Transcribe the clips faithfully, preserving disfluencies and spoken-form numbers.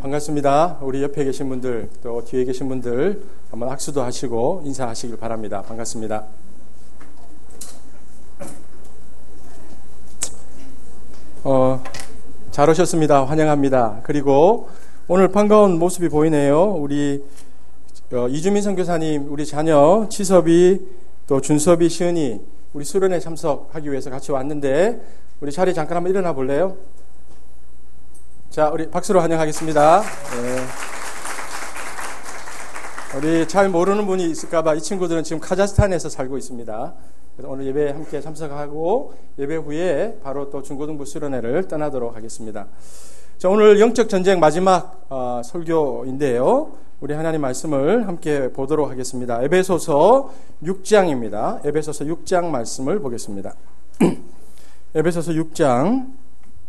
반갑습니다. 우리 옆에 계신 분들 또 뒤에 계신 분들 한번 악수도 하시고 인사하시길 바랍니다. 반갑습니다. 어, 잘 오셨습니다. 환영합니다. 그리고 오늘 반가운 모습이 보이네요. 우리 어, 이주민 선교사님, 우리 자녀 치섭이 또 준섭이, 시은이 우리 수련회 참석하기 위해서 같이 왔는데 우리 자리 잠깐 한번 일어나 볼래요? 자, 우리 박수로 환영하겠습니다. 네. 우리 잘 모르는 분이 있을까봐 이 친구들은 지금 카자흐스탄에서 살고 있습니다. 그래서 오늘 예배에 함께 참석하고 예배 후에 바로 또 중고등부 수련회를 떠나도록 하겠습니다. 자, 오늘 영적 전쟁 마지막 어, 설교인데요. 우리 하나님 말씀을 함께 보도록 하겠습니다. 에베소서 육 장입니다. 에베소서 육 장 말씀을 보겠습니다. 에베소서 육 장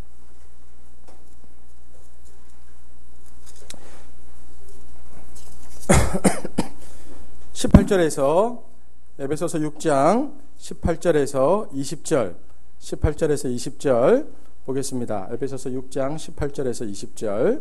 십팔 절에서 에베소서 육 장 십팔 절에서 이십 절 십팔 절에서 이십 절 보겠습니다. 에베소서 육 장 십팔 절에서 이십 절.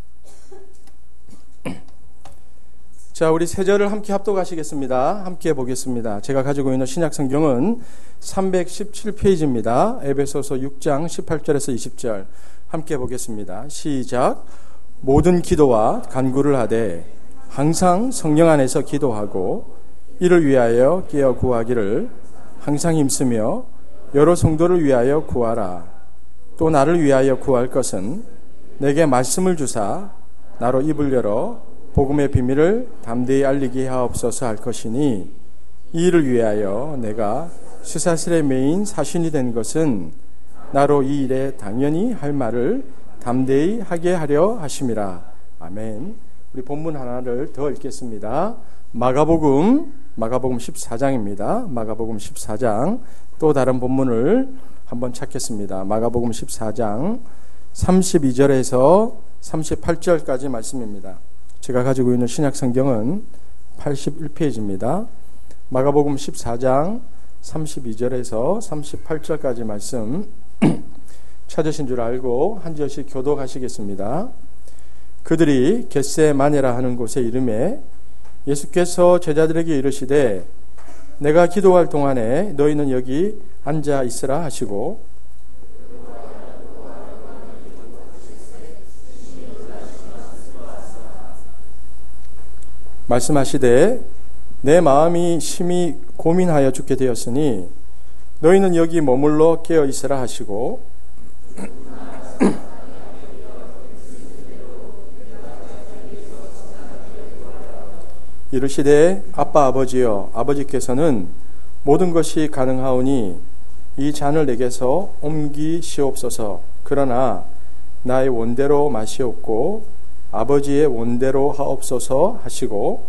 자, 우리 세 절을 함께 합독하시겠습니다. 함께 보겠습니다. 제가 가지고 있는 신약 성경은 삼백십칠 페이지입니다. 에베소서 육 장 십팔 절에서 이십 절 함께 보겠습니다. 시작. 모든 기도와 간구를 하되 항상 성령 안에서 기도하고 이를 위하여 깨어 구하기를 항상 힘쓰며 여러 성도를 위하여 구하라. 또 나를 위하여 구할 것은 내게 말씀을 주사 나로 입을 열어 복음의 비밀을 담대히 알리게 하옵소서 할 것이니 이 일을 위하여 내가 수사슬에 매인 사신이 된 것은 나로 이 일에 당연히 할 말을 담대히 하게 하려 하심이라. 아멘. 우리 본문 하나를 더 읽겠습니다. 마가복음 마가복음 십사 장입니다. 마가복음 십사 장 또 다른 본문을 한번 찾겠습니다. 마가복음 십사 장 삼십이 절에서 삼십팔 절까지 말씀입니다. 제가 가지고 있는 신약 성경은 팔십일 페이지입니다. 마가복음 십사 장 삼십이 절에서 삼십팔 절까지 말씀 찾으신 줄 알고 한 절씩 교독하시겠습니다. 그들이 겟세마네라 하는 곳에 이르매 예수께서 제자들에게 이르시되 내가 기도할 동안에 너희는 여기 앉아 있으라 하시고 말씀하시되 내 마음이 심히 고민하여 죽게 되었으니 너희는 여기 머물러 깨어 있으라 하시고 이르시되 아빠 아버지여 아버지께서는 모든 것이 가능하오니 이 잔을 내게서 옮기시옵소서. 그러나 나의 원대로 마시옵고 아버지의 원대로 하옵소서 하시고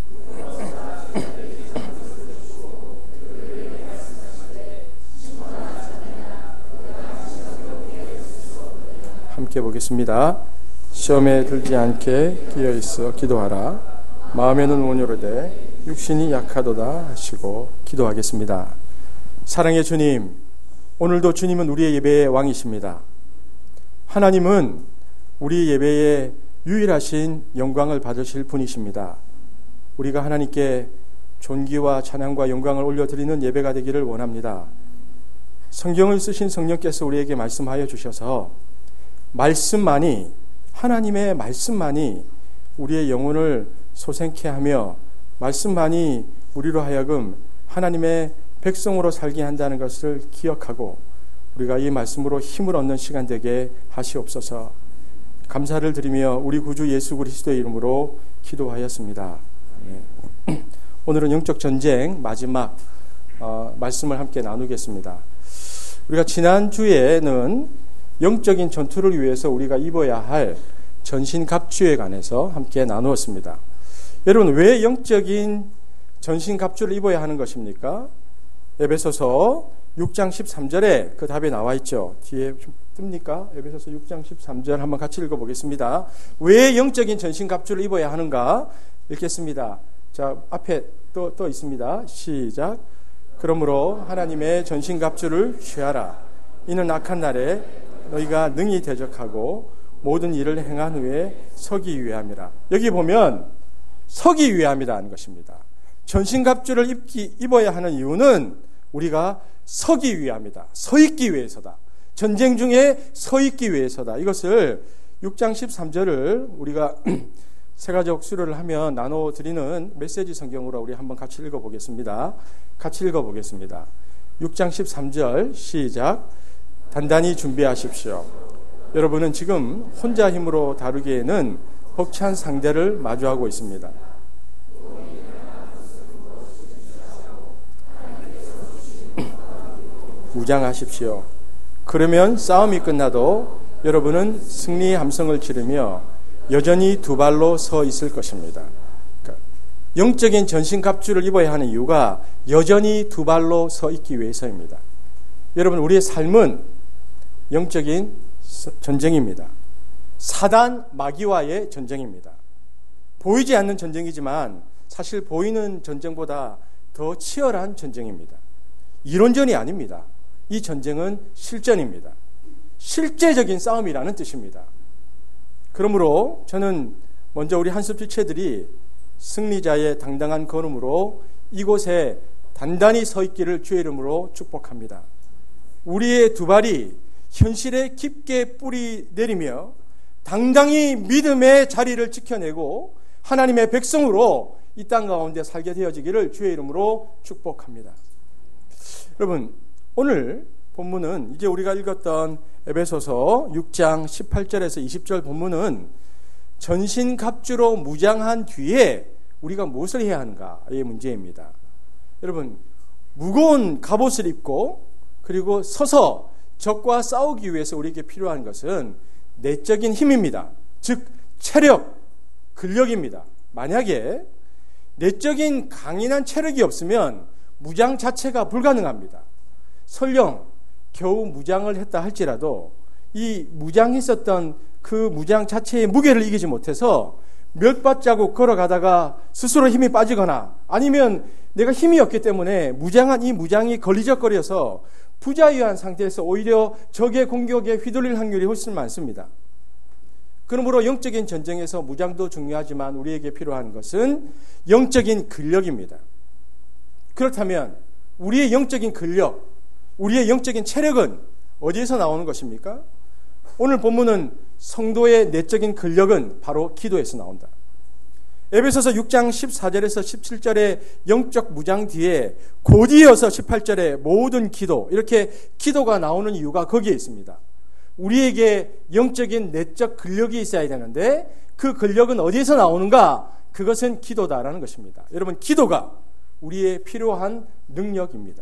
함께 보겠습니다. 시험에 들지 않게 끼어있어 기도하라. 마음에는 온유로되 육신이 약하도다 하시고 기도하겠습니다. 사랑의 주님, 오늘도 주님은 우리의 예배의 왕이십니다. 하나님은 우리 예배에 유일하신 영광을 받으실 분이십니다. 우리가 하나님께 존귀와 찬양과 영광을 올려드리는 예배가 되기를 원합니다. 성경을 쓰신 성령께서 우리에게 말씀하여 주셔서 말씀만이, 하나님의 말씀만이 우리의 영혼을 소생케 하며 말씀만이 우리로 하여금 하나님의 백성으로 살게 한다는 것을 기억하고 우리가 이 말씀으로 힘을 얻는 시간 되게 하시옵소서. 감사를 드리며 우리 구주 예수 그리스도의 이름으로 기도하였습니다. 네. 오늘은 영적 전쟁 마지막 어, 말씀을 함께 나누겠습니다. 우리가 지난주에는 영적인 전투를 위해서 우리가 입어야 할 전신갑주에 관해서 함께 나누었습니다. 여러분, 왜 영적인 전신갑주를 입어야 하는 것입니까? 에베소서 육 장 십삼 절에 그 답이 나와 있죠. 뒤에 좀 뜹니까? 에베소서 육 장 십삼 절 한번 같이 읽어보겠습니다. 왜 영적인 전신갑주를 입어야 하는가? 읽겠습니다. 자, 앞에 또, 또 있습니다. 시작. 그러므로 하나님의 전신갑주를 취하라. 이는 악한 날에 너희가 능히 대적하고 모든 일을 행한 후에 서기 위함이라. 여기 보면 서기 위함이라는 것입니다. 전신갑주를 입기, 입어야 하는 이유는 우리가 서기 위함이다. 서 있기 위해서다. 전쟁 중에 서 있기 위해서다. 이것을 육 장 십삼 절을 우리가 세가족 수료를 하면 나눠드리는 메시지 성경으로 우리 한번 같이 읽어보겠습니다. 같이 읽어보겠습니다. 육 장 십삼 절 시작. 단단히 준비하십시오. 여러분은 지금 혼자 힘으로 다루기에는 벅찬 상대를 마주하고 있습니다. 무장하십시오. 그러면 싸움이 끝나도 여러분은 승리의 함성을 지르며 여전히 두 발로 서 있을 것입니다. 그러니까 영적인 전신갑주를 입어야 하는 이유가 여전히 두 발로 서 있기 위해서입니다. 여러분, 우리의 삶은 영적인 전쟁입니다. 사단 마귀와의 전쟁입니다. 보이지 않는 전쟁이지만 사실 보이는 전쟁보다 더 치열한 전쟁입니다. 이론전이 아닙니다. 이 전쟁은 실전입니다. 실제적인 싸움이라는 뜻입니다. 그러므로 저는 먼저 우리 한숲 지체들이 승리자의 당당한 걸음으로 이곳에 단단히 서 있기를 주의 이름으로 축복합니다. 우리의 두 발이 현실에 깊게 뿌리 내리며 당당히 믿음의 자리를 지켜내고 하나님의 백성으로 이 땅 가운데 살게 되어지기를 주의 이름으로 축복합니다. 여러분, 오늘 본문은 이제 우리가 읽었던 에베소서 육 장 십팔 절에서 이십 절 본문은 전신갑주로 무장한 뒤에 우리가 무엇을 해야 하는가의 문제입니다. 여러분, 무거운 갑옷을 입고 그리고 서서 적과 싸우기 위해서 우리에게 필요한 것은 내적인 힘입니다. 즉 체력, 근력입니다. 만약에 내적인 강인한 체력이 없으면 무장 자체가 불가능합니다. 설령 겨우 무장을 했다 할지라도 이 무장했었던 그 무장 자체의 무게를 이기지 못해서 몇 발자국 걸어가다가 스스로 힘이 빠지거나 아니면 내가 힘이 없기 때문에 무장한 이 무장이 걸리적거려서 부자유한 상태에서 오히려 적의 공격에 휘둘릴 확률이 훨씬 많습니다. 그러므로 영적인 전쟁에서 무장도 중요하지만 우리에게 필요한 것은 영적인 근력입니다. 그렇다면 우리의 영적인 근력, 우리의 영적인 체력은 어디에서 나오는 것입니까? 오늘 본문은 성도의 내적인 근력은 바로 기도에서 나온다. 에베소서 육 장 십사 절에서 십칠 절의 영적 무장 뒤에 곧이어서 십팔 절에 모든 기도, 이렇게 기도가 나오는 이유가 거기에 있습니다. 우리에게 영적인 내적 근력이 있어야 되는데 그 근력은 어디에서 나오는가? 그것은 기도다라는 것입니다. 여러분, 기도가 우리의 필요한 능력입니다.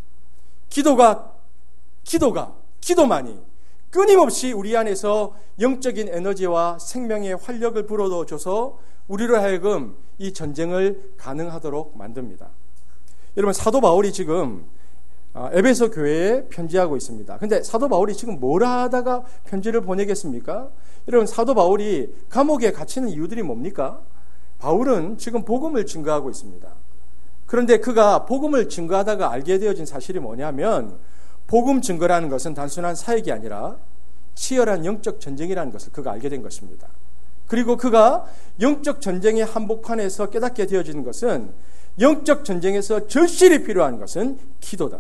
기도가, 기도가, 기도만이 끊임없이 우리 안에서 영적인 에너지와 생명의 활력을 불어넣어줘서 우리로 하여금 이 전쟁을 가능하도록 만듭니다. 여러분, 사도 바울이 지금 에베소 교회에 편지하고 있습니다. 근데 사도 바울이 지금 뭘 하다가 편지를 보내겠습니까? 여러분, 사도 바울이 감옥에 갇히는 이유들이 뭡니까? 바울은 지금 복음을 증거하고 있습니다. 그런데 그가 복음을 증거하다가 알게 되어진 사실이 뭐냐면 복음 증거라는 것은 단순한 사역이 아니라 치열한 영적 전쟁이라는 것을 그가 알게 된 것입니다. 그리고 그가 영적 전쟁의 한복판에서 깨닫게 되어지는 것은 영적 전쟁에서 절실히 필요한 것은 기도다.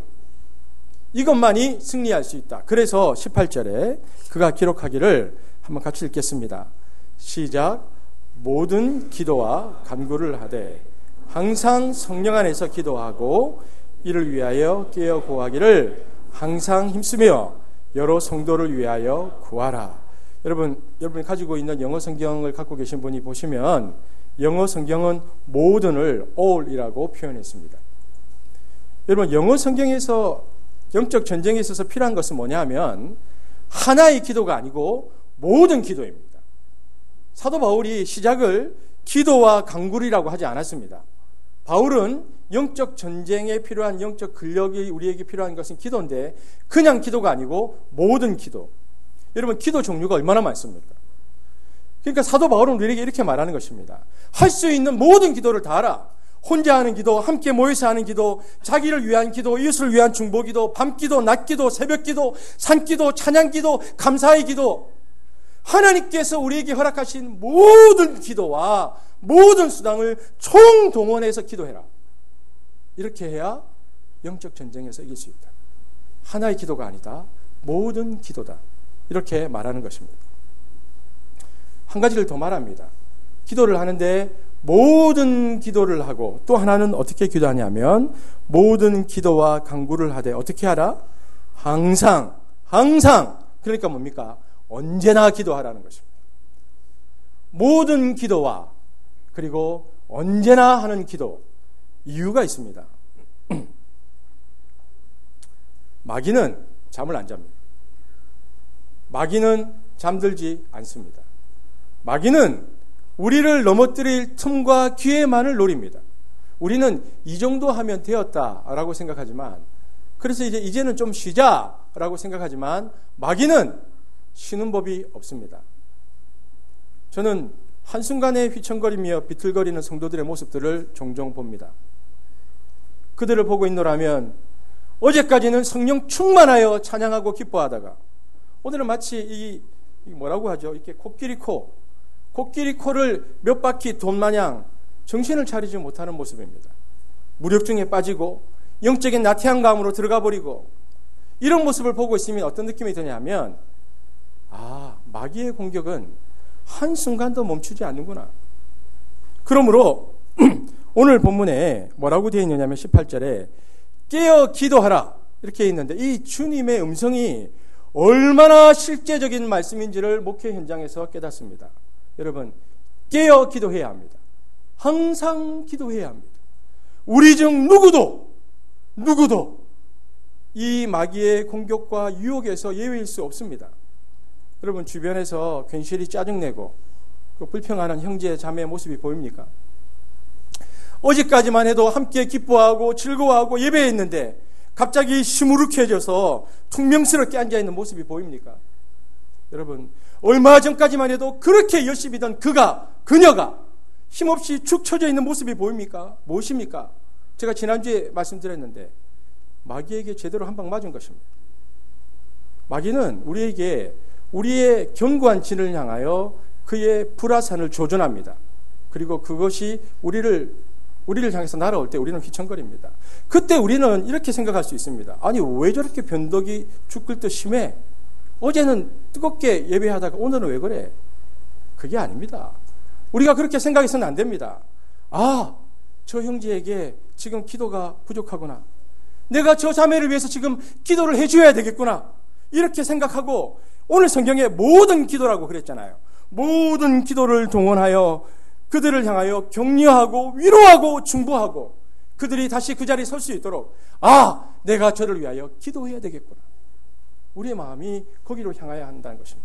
이것만이 승리할 수 있다. 그래서 십팔 절에 그가 기록하기를 한번 같이 읽겠습니다. 시작. 모든 기도와 간구를 하되 항상 성령 안에서 기도하고 이를 위하여 깨어 구하기를 항상 힘쓰며 여러 성도를 위하여 구하라. 여러분, 여러분이 가지고 있는 영어 성경을 갖고 계신 분이 보시면 영어 성경은 모든을 all이라고 표현했습니다. 여러분, 영어 성경에서 영적 전쟁에 있어서 필요한 것은 뭐냐 하면 하나의 기도가 아니고 모든 기도입니다. 사도 바울이 시작을 기도와 간구리라고 하지 않았습니다. 바울은 영적 전쟁에 필요한 영적 근력이 우리에게 필요한 것은 기도인데 그냥 기도가 아니고 모든 기도. 여러분, 기도 종류가 얼마나 많습니까? 그러니까 사도 바울은 우리에게 이렇게 말하는 것입니다. 할 수 있는 모든 기도를 다 하라. 혼자 하는 기도, 함께 모여서 하는 기도, 자기를 위한 기도, 이웃을 위한 중보기도, 밤기도, 낮기도, 새벽기도, 산기도, 찬양기도, 감사의 기도, 하나님께서 우리에게 허락하신 모든 기도와 모든 수단을 총동원해서 기도해라. 이렇게 해야 영적 전쟁에서 이길 수 있다. 하나의 기도가 아니다. 모든 기도다. 이렇게 말하는 것입니다. 한 가지를 더 말합니다. 기도를 하는데 모든 기도를 하고 또 하나는 어떻게 기도하냐면 모든 기도와 간구를 하되 어떻게 하라? 항상 항상 그러니까 뭡니까? 언제나 기도하라는 것입니다. 모든 기도와 그리고 언제나 하는 기도 이유가 있습니다. 마귀는 잠을 안 잡니다. 마귀는 잠들지 않습니다. 마귀는 우리를 넘어뜨릴 틈과 기회만을 노립니다. 우리는 이 정도 하면 되었다라고 생각하지만 그래서 이제 이제는 좀 쉬자라고 생각하지만 마귀는 쉬는 법이 없습니다. 저는 한순간에 휘청거리며 비틀거리는 성도들의 모습들을 종종 봅니다. 그들을 보고 있노라면 어제까지는 성령 충만하여 찬양하고 기뻐하다가 오늘은 마치 이, 이 뭐라고 하죠? 이렇게 코끼리 코, 코끼리 코를 몇 바퀴 돈 마냥 정신을 차리지 못하는 모습입니다. 무력증에 빠지고 영적인 나태한 감으로 들어가 버리고 이런 모습을 보고 있으면 어떤 느낌이 드냐면 아, 마귀의 공격은 한순간도 멈추지 않는구나. 그러므로 오늘 본문에 뭐라고 되어 있느냐면 십팔 절에 깨어 기도하라 이렇게 있는데 이 주님의 음성이 얼마나 실제적인 말씀인지를 목회 현장에서 깨닫습니다. 여러분, 깨어 기도해야 합니다. 항상 기도해야 합니다. 우리 중 누구도 누구도 이 마귀의 공격과 유혹에서 예외일 수 없습니다. 여러분 주변에서 괜시리 짜증내고 그 불평하는 형제 자매의 모습이 보입니까? 어제까지만 해도 함께 기뻐하고 즐거워하고 예배했는데 갑자기 시무룩해져서 퉁명스럽게 앉아있는 모습이 보입니까? 여러분 얼마 전까지만 해도 그렇게 열심히던 그가 그녀가 힘없이 축 처져 있는 모습이 보입니까? 무엇입니까? 제가 지난주에 말씀드렸는데 마귀에게 제대로 한 방 맞은 것입니다. 마귀는 우리에게 우리의 견고한 진을 향하여 그의 불화산을 조준합니다. 그리고 그것이 우리를 우리를 향해서 날아올 때 우리는 휘청거립니다. 그때 우리는 이렇게 생각할 수 있습니다. 아니 왜 저렇게 변덕이 죽을 듯 심해? 어제는 뜨겁게 예배하다가 오늘은 왜 그래? 그게 아닙니다. 우리가 그렇게 생각해서는 안 됩니다. 아, 저 형제에게 지금 기도가 부족하구나. 내가 저 자매를 위해서 지금 기도를 해줘야 되겠구나. 이렇게 생각하고 오늘 성경에 모든 기도라고 그랬잖아요. 모든 기도를 동원하여 그들을 향하여 격려하고 위로하고 중보하고 그들이 다시 그 자리에 설 수 있도록 아, 내가 저를 위하여 기도해야 되겠구나. 우리의 마음이 거기로 향해야 한다는 것입니다.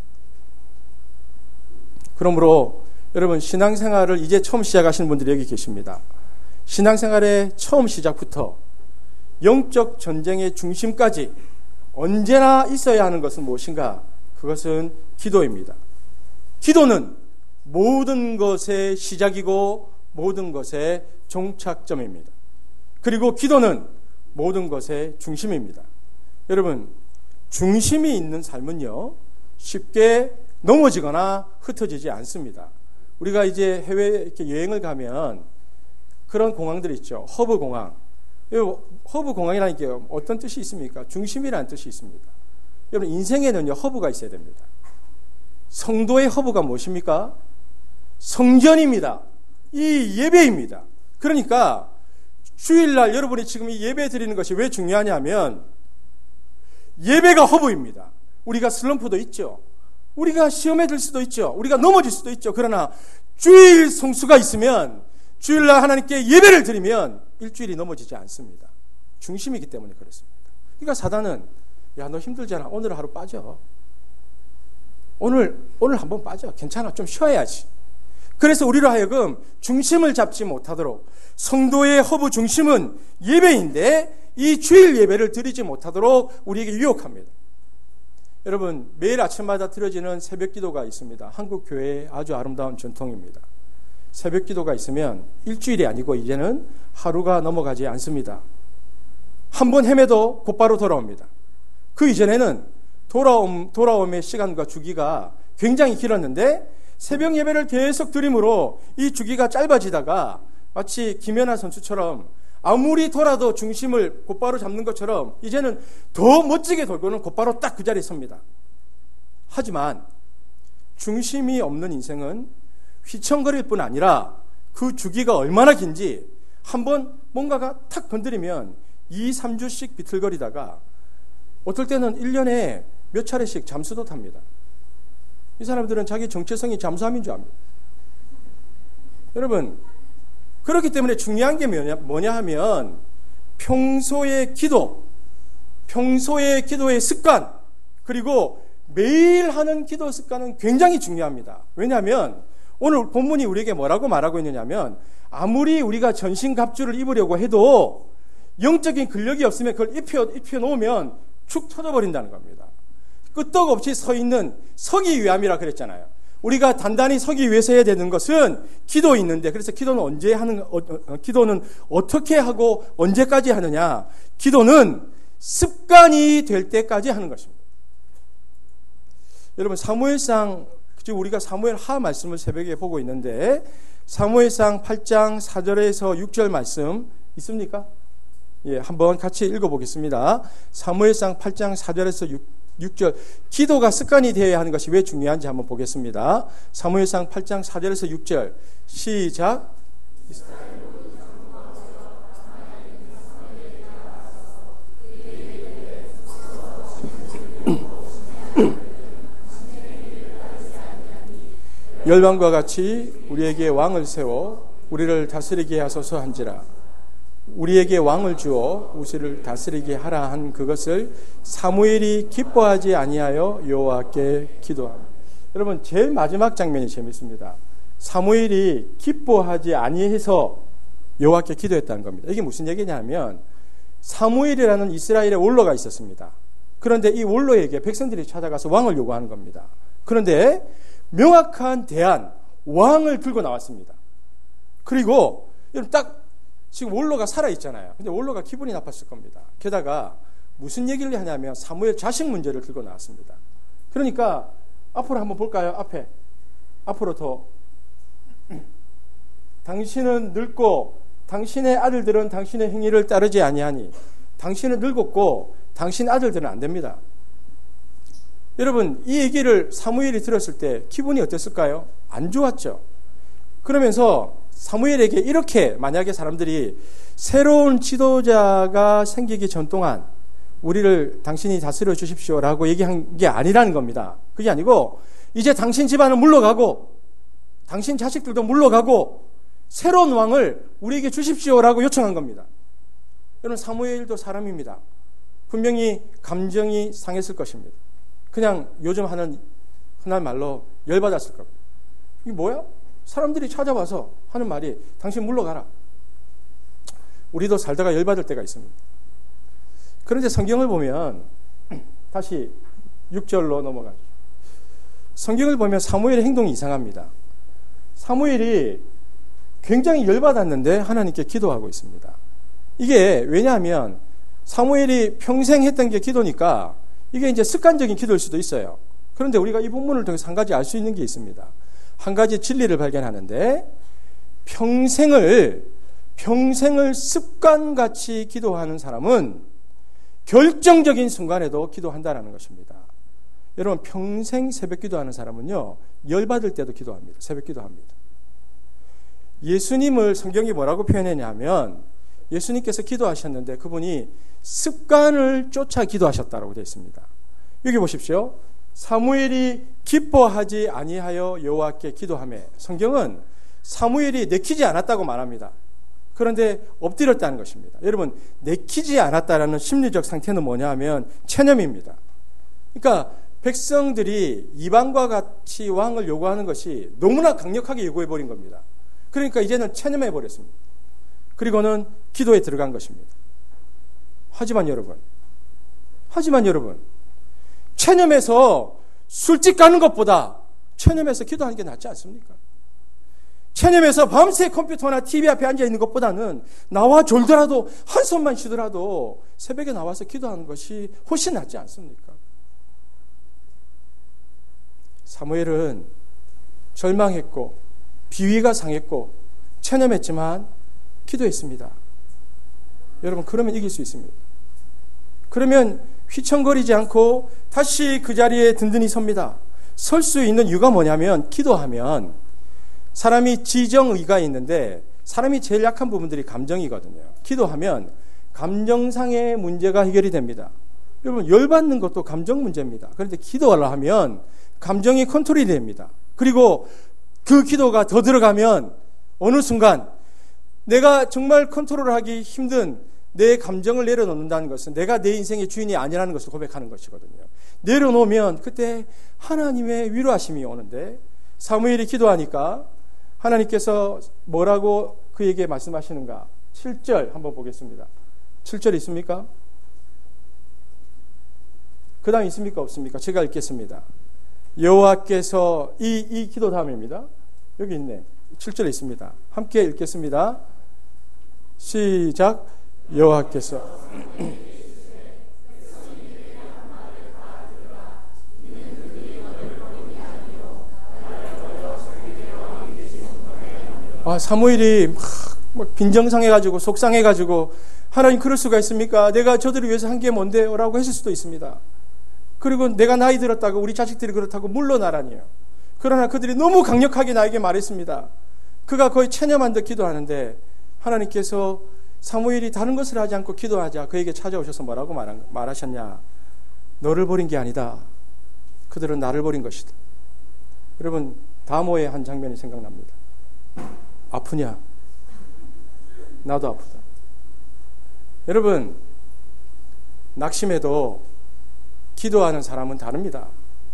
그러므로 여러분 신앙생활을 이제 처음 시작하시는 분들이 여기 계십니다. 신앙생활의 처음 시작부터 영적 전쟁의 중심까지 언제나 있어야 하는 것은 무엇인가? 그것은 기도입니다. 기도는 모든 것의 시작이고 모든 것의 종착점입니다. 그리고 기도는 모든 것의 중심입니다. 여러분, 중심이 있는 삶은요, 쉽게 넘어지거나 흩어지지 않습니다. 우리가 이제 해외 이렇게 여행을 가면 그런 공항들이 있죠. 허브 공항. 허브 공항이라는 게 어떤 뜻이 있습니까? 중심이라는 뜻이 있습니다. 여러분, 인생에는요, 허브가 있어야 됩니다. 성도의 허브가 무엇입니까? 성전입니다. 이 예배입니다. 그러니까 주일날 여러분이 지금 이 예배 드리는 것이 왜 중요하냐면 예배가 허브입니다. 우리가 슬럼프도 있죠. 우리가 시험에 들 수도 있죠. 우리가 넘어질 수도 있죠. 그러나 주일 성수가 있으면 주일날 하나님께 예배를 드리면 일주일이 넘어지지 않습니다. 중심이기 때문에 그렇습니다. 그러니까 사단은 야, 너 힘들잖아. 오늘 하루 빠져. 오늘 오늘 한번 빠져. 괜찮아. 좀 쉬어야지. 그래서 우리로 하여금 중심을 잡지 못하도록 성도의 허브 중심은 예배인데 이 주일 예배를 드리지 못하도록 우리에게 유혹합니다. 여러분, 매일 아침마다 드려지는 새벽 기도가 있습니다. 한국 교회의 아주 아름다운 전통입니다. 새벽 기도가 있으면 일주일이 아니고 이제는 하루가 넘어가지 않습니다. 한 번 헤매도 곧바로 돌아옵니다. 그 이전에는 돌아옴, 돌아옴의 시간과 주기가 굉장히 길었는데 새벽 예배를 계속 드림으로 이 주기가 짧아지다가 마치 김연아 선수처럼 아무리 돌아도 중심을 곧바로 잡는 것처럼 이제는 더 멋지게 돌고는 곧바로 딱 그 자리에 섭니다. 하지만 중심이 없는 인생은 휘청거릴 뿐 아니라 그 주기가 얼마나 긴지 한번 뭔가가 탁 건드리면 이, 삼 주씩 비틀거리다가 어떨 때는 일 년에 몇 차례씩 잠수도 탑니다. 이 사람들은 자기 정체성이 잠수함인 줄 압니다. 여러분, 그렇기 때문에 중요한 게 뭐냐, 뭐냐 하면 평소의 기도, 평소의 기도의 습관, 그리고 매일 하는 기도 습관은 굉장히 중요합니다. 왜냐하면 오늘 본문이 우리에게 뭐라고 말하고 있느냐면 아무리 우리가 전신갑주를 입으려고 해도 영적인 근력이 없으면 그걸 입혀, 입혀 놓으면 축 터져버린다는 겁니다. 끄떡없이 서 있는 서기 위함이라 그랬잖아요. 우리가 단단히 서기 위해서 해야 되는 것은 기도 있는데, 그래서 기도는 언제 하는, 어, 어, 기도는 어떻게 하고 언제까지 하느냐? 기도는 습관이 될 때까지 하는 것입니다. 여러분, 사무엘상, 지금 우리가 사무엘 하 말씀을 새벽에 보고 있는데 사무엘상 팔 장 사 절에서 육 절 말씀 있습니까? 예, 한번 같이 읽어보겠습니다. 사무엘상 팔 장 사 절에서 육 절. 기도가 습관이 되어야 하는 것이 왜 중요한지 한번 보겠습니다. 사무엘상 팔 장 사 절에서 육 절. 시작. 열방과 같이 우리에게 왕을 세워 우리를 다스리게 하소서 한지라. 우리에게 왕을 주어 우리를 다스리게 하라 한 그것을 사무엘이 기뻐하지 아니하여 여호와께 기도하며. 여러분, 제일 마지막 장면이 재밌습니다. 사무엘이 기뻐하지 아니해서 여호와께 기도했다는 겁니다. 이게 무슨 얘기냐면 사무엘이라는 이스라엘의 원로가 있었습니다. 그런데 이 원로에게 백성들이 찾아가서 왕을 요구하는 겁니다. 그런데 명확한 대안, 왕을 들고 나왔습니다. 그리고 딱 지금 원로가 살아있잖아요. 근데 원로가 기분이 나빴을 겁니다. 게다가 무슨 얘기를 하냐면 사무엘 자식 문제를 들고 나왔습니다. 그러니까 앞으로 한번 볼까요? 앞에. 앞으로 더. 당신은 늙고 당신의 아들들은 당신의 행위를 따르지 아니하니 당신은 늙었고 당신 아들들은 안 됩니다. 여러분, 이 얘기를 사무엘이 들었을 때 기분이 어땠을까요? 안 좋았죠. 그러면서 사무엘에게 이렇게, 만약에 사람들이 새로운 지도자가 생기기 전 동안 우리를 당신이 다스려 주십시오라고 얘기한 게 아니라는 겁니다. 그게 아니고 이제 당신 집안은 물러가고 당신 자식들도 물러가고 새로운 왕을 우리에게 주십시오라고 요청한 겁니다. 여러분, 사무엘도 사람입니다. 분명히 감정이 상했을 것입니다. 그냥 요즘 하는 흔한 말로 열받았을 겁니다. 이게 뭐야? 사람들이 찾아와서 하는 말이 당신 물러가라. 우리도 살다가 열받을 때가 있습니다. 그런데 성경을 보면 다시 육 절로 넘어가죠. 성경을 보면 사무엘의 행동이 이상합니다. 사무엘이 굉장히 열받았는데 하나님께 기도하고 있습니다. 이게 왜냐하면 사무엘이 평생 했던 게 기도니까 이게 이제 습관적인 기도일 수도 있어요. 그런데 우리가 이 본문을 통해서 한 가지 알 수 있는 게 있습니다. 한 가지 진리를 발견하는데 평생을 평생을 습관같이 기도하는 사람은 결정적인 순간에도 기도한다는 것입니다. 여러분, 평생 새벽 기도하는 사람은요, 열받을 때도 기도합니다. 새벽 기도합니다. 예수님을 성경이 뭐라고 표현했냐면 예수님께서 기도하셨는데 그분이 습관을 쫓아 기도하셨다고 되어 있습니다. 여기 보십시오. 사무엘이 기뻐하지 아니하여 여호와께 기도하며, 성경은 사무엘이 내키지 않았다고 말합니다. 그런데 엎드렸다는 것입니다. 여러분, 내키지 않았다라는 심리적 상태는 뭐냐 하면 체념입니다. 그러니까 백성들이 이방과 같이 왕을 요구하는 것이 너무나 강력하게 요구해버린 겁니다. 그러니까 이제는 체념해버렸습니다. 그리고는 기도에 들어간 것입니다. 하지만 여러분, 하지만 여러분, 체념해서 술집 가는 것보다 체념해서 기도하는 게 낫지 않습니까? 체념해서 밤새 컴퓨터나 티비 앞에 앉아 있는 것보다는 나와 졸더라도 한숨만 쉬더라도 새벽에 나와서 기도하는 것이 훨씬 낫지 않습니까? 사무엘은 절망했고 비위가 상했고 체념했지만 기도했습니다. 여러분, 그러면 이길 수 있습니다. 그러면 휘청거리지 않고 다시 그 자리에 든든히 섭니다. 설 수 있는 이유가 뭐냐면, 기도하면 사람이 지정의가 있는데 사람이 제일 약한 부분들이 감정이거든요. 기도하면 감정상의 문제가 해결이 됩니다. 여러분, 열받는 것도 감정 문제입니다. 그런데 기도하려 하면 감정이 컨트롤이 됩니다. 그리고 그 기도가 더 들어가면 어느 순간 내가 정말 컨트롤하기 힘든 내 감정을 내려놓는다는 것은 내가 내 인생의 주인이 아니라는 것을 고백하는 것이거든요. 내려놓으면 그때 하나님의 위로하심이 오는데, 사무엘이 기도하니까 하나님께서 뭐라고 그에게 말씀하시는가? 칠 절 한번 보겠습니다. 칠 절 있습니까? 그 다음 있습니까? 없습니까? 제가 읽겠습니다. 여호와께서 이, 이 기도 다음입니다. 여기 있네. 칠 절에 있습니다. 함께 읽겠습니다. 시작. 여호와께서 아, 사무엘이 막 빈정상해가지고 속상해가지고, 하나님 그럴 수가 있습니까? 내가 저들을 위해서 한 게 뭔데요? 라고 했을 수도 있습니다. 그리고 내가 나이 들었다고 우리 자식들이 그렇다고 물러나라니요. 그러나 그들이 너무 강력하게 나에게 말했습니다. 그가 거의 체념한 듯 기도하는데 하나님께서 사무엘이 다른 것을 하지 않고 기도하자 그에게 찾아오셔서 뭐라고 말하셨냐? 너를 버린 게 아니다. 그들은 나를 버린 것이다. 여러분, 다모의 한 장면이 생각납니다. 아프냐? 나도 아프다. 여러분, 낙심해도 기도하는 사람은 다릅니다.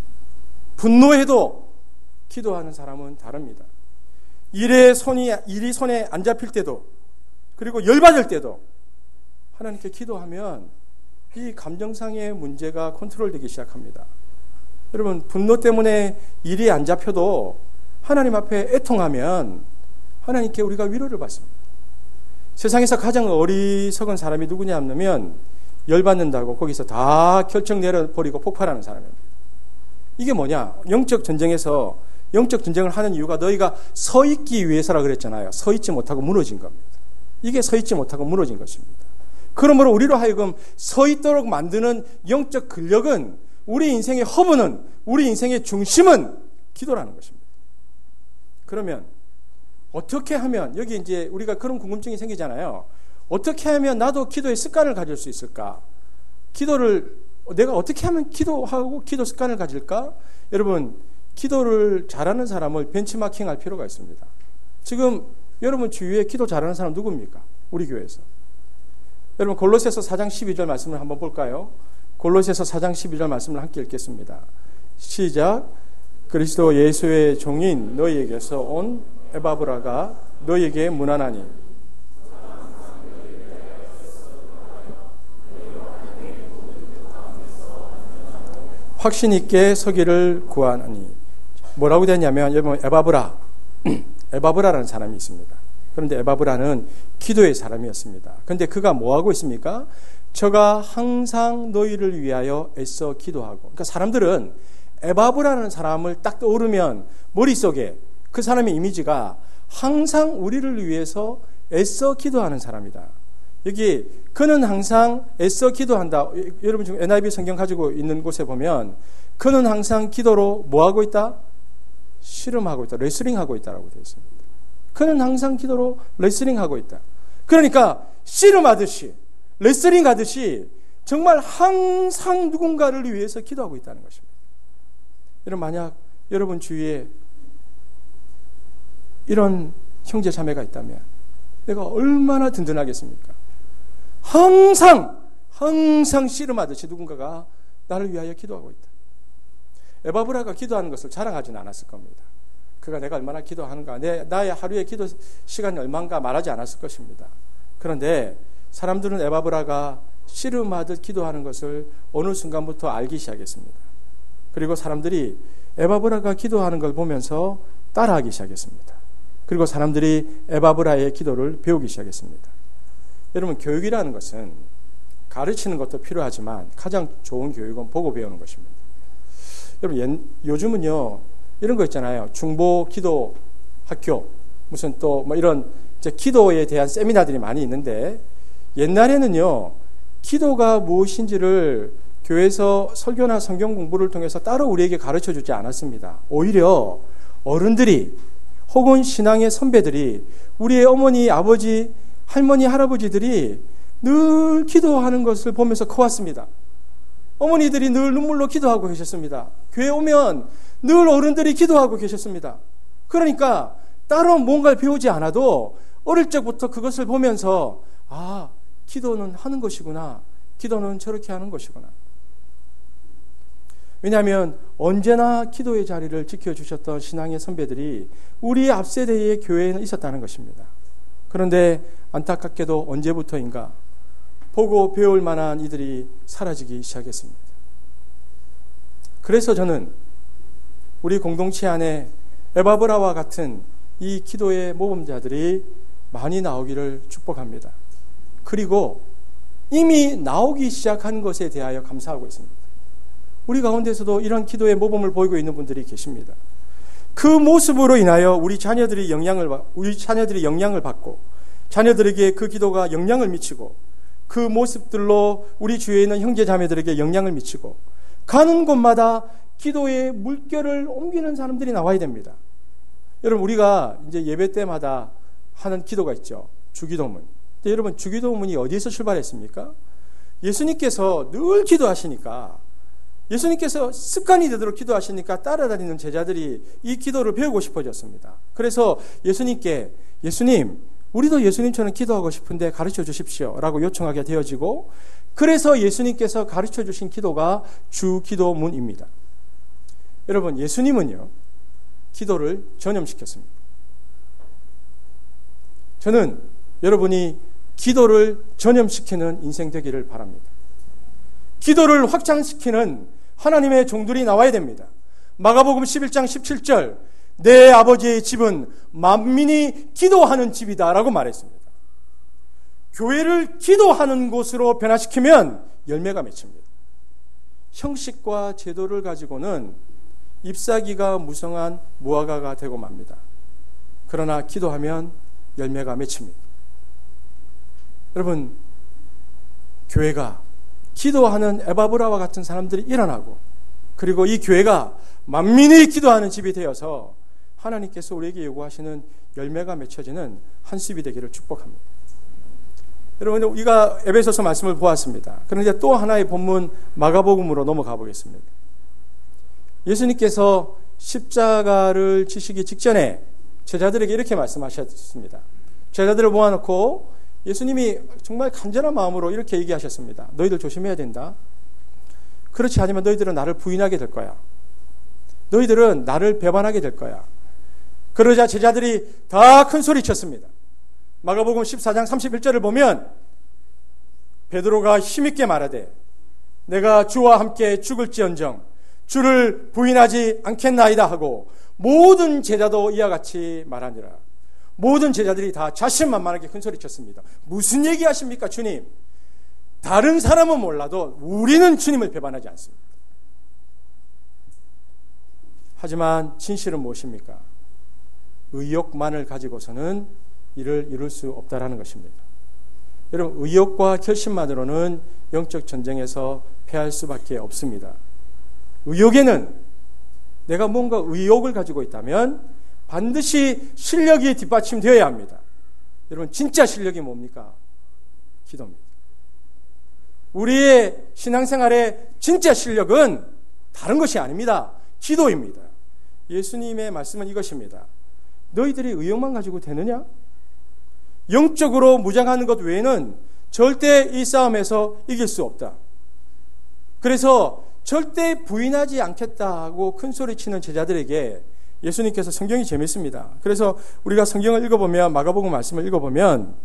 분노해도 기도하는 사람은 다릅니다. 일에 손이, 일이 손에 안 잡힐 때도, 그리고 열받을 때도 하나님께 기도하면 이 감정상의 문제가 컨트롤되기 시작합니다. 여러분, 분노 때문에 일이 안 잡혀도 하나님 앞에 애통하면 하나님께 우리가 위로를 받습니다. 세상에서 가장 어리석은 사람이 누구냐 하면 열받는다고 거기서 다 결정 내려버리고 폭발하는 사람입니다. 이게 뭐냐? 영적 전쟁에서 영적 전쟁을 하는 이유가 너희가 서 있기 위해서라 그랬잖아요. 서 있지 못하고 무너진 겁니다. 이게 서 있지 못하고 무너진 것입니다. 그러므로 우리로 하여금 서 있도록 만드는 영적 근력은, 우리 인생의 허브는, 우리 인생의 중심은 기도라는 것입니다. 그러면 어떻게 하면, 여기 이제 우리가 그런 궁금증이 생기잖아요. 어떻게 하면 나도 기도의 습관을 가질 수 있을까? 기도를 내가 어떻게 하면 기도하고 기도 습관을 가질까? 여러분, 기도를 잘하는 사람을 벤치마킹 할 필요가 있습니다. 지금 여러분 주위에 기도 잘하는 사람 누굽니까? 우리 교회에서. 여러분, 골로새서 사 장 십이 절 말씀을 한번 볼까요? 골로새서 사 장 십이 절 말씀을 함께 읽겠습니다. 시작. 그리스도 예수의 종인 너희에게서 온 에바브라가 너희에게 문안하니 확신 있게 서기를 구하니. 뭐라고 되냐면, 여러분, 에바브라 에바브라라는 사람이 있습니다. 그런데 에바브라는 기도의 사람이었습니다. 그런데 그가 뭐하고 있습니까? 저가 항상 너희를 위하여 애써 기도하고. 그러니까 사람들은 에바브라는 사람을 딱 떠오르면 머릿속에 그 사람의 이미지가 항상 우리를 위해서 애써 기도하는 사람이다. 여기 그는 항상 애써 기도한다. 여러분 지금 엔 아이 비 성경 가지고 있는 곳에 보면 그는 항상 기도로 뭐하고 있다? 씨름하고 있다. 레슬링하고 있다라고 되어 있습니다. 그는 항상 기도로 레슬링하고 있다. 그러니까 씨름하듯이, 레슬링하듯이 정말 항상 누군가를 위해서 기도하고 있다는 것입니다. 여러분, 만약 여러분 주위에 이런 형제 자매가 있다면 내가 얼마나 든든하겠습니까? 항상 항상 씨름하듯이 누군가가 나를 위하여 기도하고 있다. 에바브라가 기도하는 것을 자랑하지는 않았을 겁니다. 그가 내가 얼마나 기도하는가, 내, 나의 하루의 기도 시간이 얼마인가 말하지 않았을 것입니다. 그런데 사람들은 에바브라가 씨름하듯 기도하는 것을 어느 순간부터 알기 시작했습니다. 그리고 사람들이 에바브라가 기도하는 걸 보면서 따라하기 시작했습니다. 그리고 사람들이 에바브라의 기도를 배우기 시작했습니다. 여러분, 교육이라는 것은 가르치는 것도 필요하지만 가장 좋은 교육은 보고 배우는 것입니다. 여러분, 요즘은요, 이런 거 있잖아요. 중보 기도 학교, 무슨 또 뭐 이런 이제 기도에 대한 세미나들이 많이 있는데, 옛날에는요, 기도가 무엇인지를 교회에서 설교나 성경 공부를 통해서 따로 우리에게 가르쳐 주지 않았습니다. 오히려 어른들이 혹은 신앙의 선배들이, 우리의 어머니, 아버지, 할머니, 할아버지들이 늘 기도하는 것을 보면서 커왔습니다. 어머니들이 늘 눈물로 기도하고 계셨습니다. 교회 오면 늘 어른들이 기도하고 계셨습니다. 그러니까 따로 뭔가를 배우지 않아도 어릴 적부터 그것을 보면서, 아, 기도는 하는 것이구나. 기도는 저렇게 하는 것이구나. 왜냐하면 언제나 기도의 자리를 지켜주셨던 신앙의 선배들이 우리 앞세대의 교회에는 있었다는 것입니다. 그런데 안타깝게도 언제부터인가 보고 배울 만한 이들이 사라지기 시작했습니다. 그래서 저는 우리 공동체 안에 에바브라와 같은 이 기도의 모범자들이 많이 나오기를 축복합니다. 그리고 이미 나오기 시작한 것에 대하여 감사하고 있습니다. 우리 가운데서도 이런 기도의 모범을 보이고 있는 분들이 계십니다. 그 모습으로 인하여 우리 자녀들이 영향을 우리 자녀들이 영향을 받고, 자녀들에게 그 기도가 영향을 미치고, 그 모습들로 우리 주위에 있는 형제 자매들에게 영향을 미치고, 가는 곳마다 기도의 물결을 옮기는 사람들이 나와야 됩니다. 여러분, 우리가 이제 예배 때마다 하는 기도가 있죠. 주기도문. 근데 여러분, 주기도문이 어디에서 출발했습니까? 예수님께서 늘 기도하시니까, 예수님께서 습관이 되도록 기도하시니까 따라다니는 제자들이 이 기도를 배우고 싶어졌습니다. 그래서 예수님께, 예수님, 우리도 예수님처럼 기도하고 싶은데 가르쳐 주십시오 라고 요청하게 되어지고, 그래서 예수님께서 가르쳐 주신 기도가 주기도문입니다. 여러분, 예수님은요, 기도를 전염시켰습니다. 저는 여러분이 기도를 전염시키는 인생 되기를 바랍니다. 기도를 확장시키는 하나님의 종들이 나와야 됩니다. 마가복음 십일 장 십칠 절, 내 아버지의 집은 만민이 기도하는 집이다 라고 말했습니다. 교회를 기도하는 곳으로 변화시키면 열매가 맺힙니다. 형식과 제도를 가지고는 잎사귀가 무성한 무화과가 되고 맙니다. 그러나 기도하면 열매가 맺힙니다. 여러분, 교회가 기도하는 에바브라와 같은 사람들이 일어나고, 그리고 이 교회가 만민이 기도하는 집이 되어서 하나님께서 우리에게 요구하시는 열매가 맺혀지는 한 숲이 되기를 축복합니다. 여러분, 우리가 에베소서 말씀을 보았습니다. 그런데 또 하나의 본문 마가복음으로 넘어가 보겠습니다. 예수님께서 십자가를 지시기 직전에 제자들에게 이렇게 말씀하셨습니다. 제자들을 모아놓고 예수님이 정말 간절한 마음으로 이렇게 얘기하셨습니다. 너희들 조심해야 된다. 그렇지 않으면 너희들은 나를 부인하게 될 거야. 너희들은 나를 배반하게 될 거야. 그러자 제자들이 다 큰 소리 쳤습니다. 마가복음 십사 장 삼십일 절을 보면 베드로가 힘있게 말하되 내가 주와 함께 죽을지언정 주를 부인하지 않겠나이다 하고 모든 제자도 이와 같이 말하니라. 모든 제자들이 다 자신만만하게 큰 소리 쳤습니다. 무슨 얘기 하십니까, 주님? 다른 사람은 몰라도 우리는 주님을 배반하지 않습니다. 하지만 진실은 무엇입니까? 의욕만을 가지고서는 이를 이룰 수 없다라는 것입니다. 여러분, 의욕과 결심만으로는 영적 전쟁에서 패할 수밖에 없습니다. 의욕에는 내가 뭔가 의욕을 가지고 있다면 반드시 실력이 뒷받침되어야 합니다. 여러분, 진짜 실력이 뭡니까? 기도입니다. 우리의 신앙생활의 진짜 실력은 다른 것이 아닙니다. 기도입니다. 예수님의 말씀은 이것입니다. 너희들이 의욕만 가지고 되느냐? 영적으로 무장하는 것 외에는 절대 이 싸움에서 이길 수 없다. 그래서 절대 부인하지 않겠다고 큰 소리치는 제자들에게 예수님께서, 성경이 재밌습니다. 그래서 우리가 성경을 읽어보면, 마가복음 말씀을 읽어보면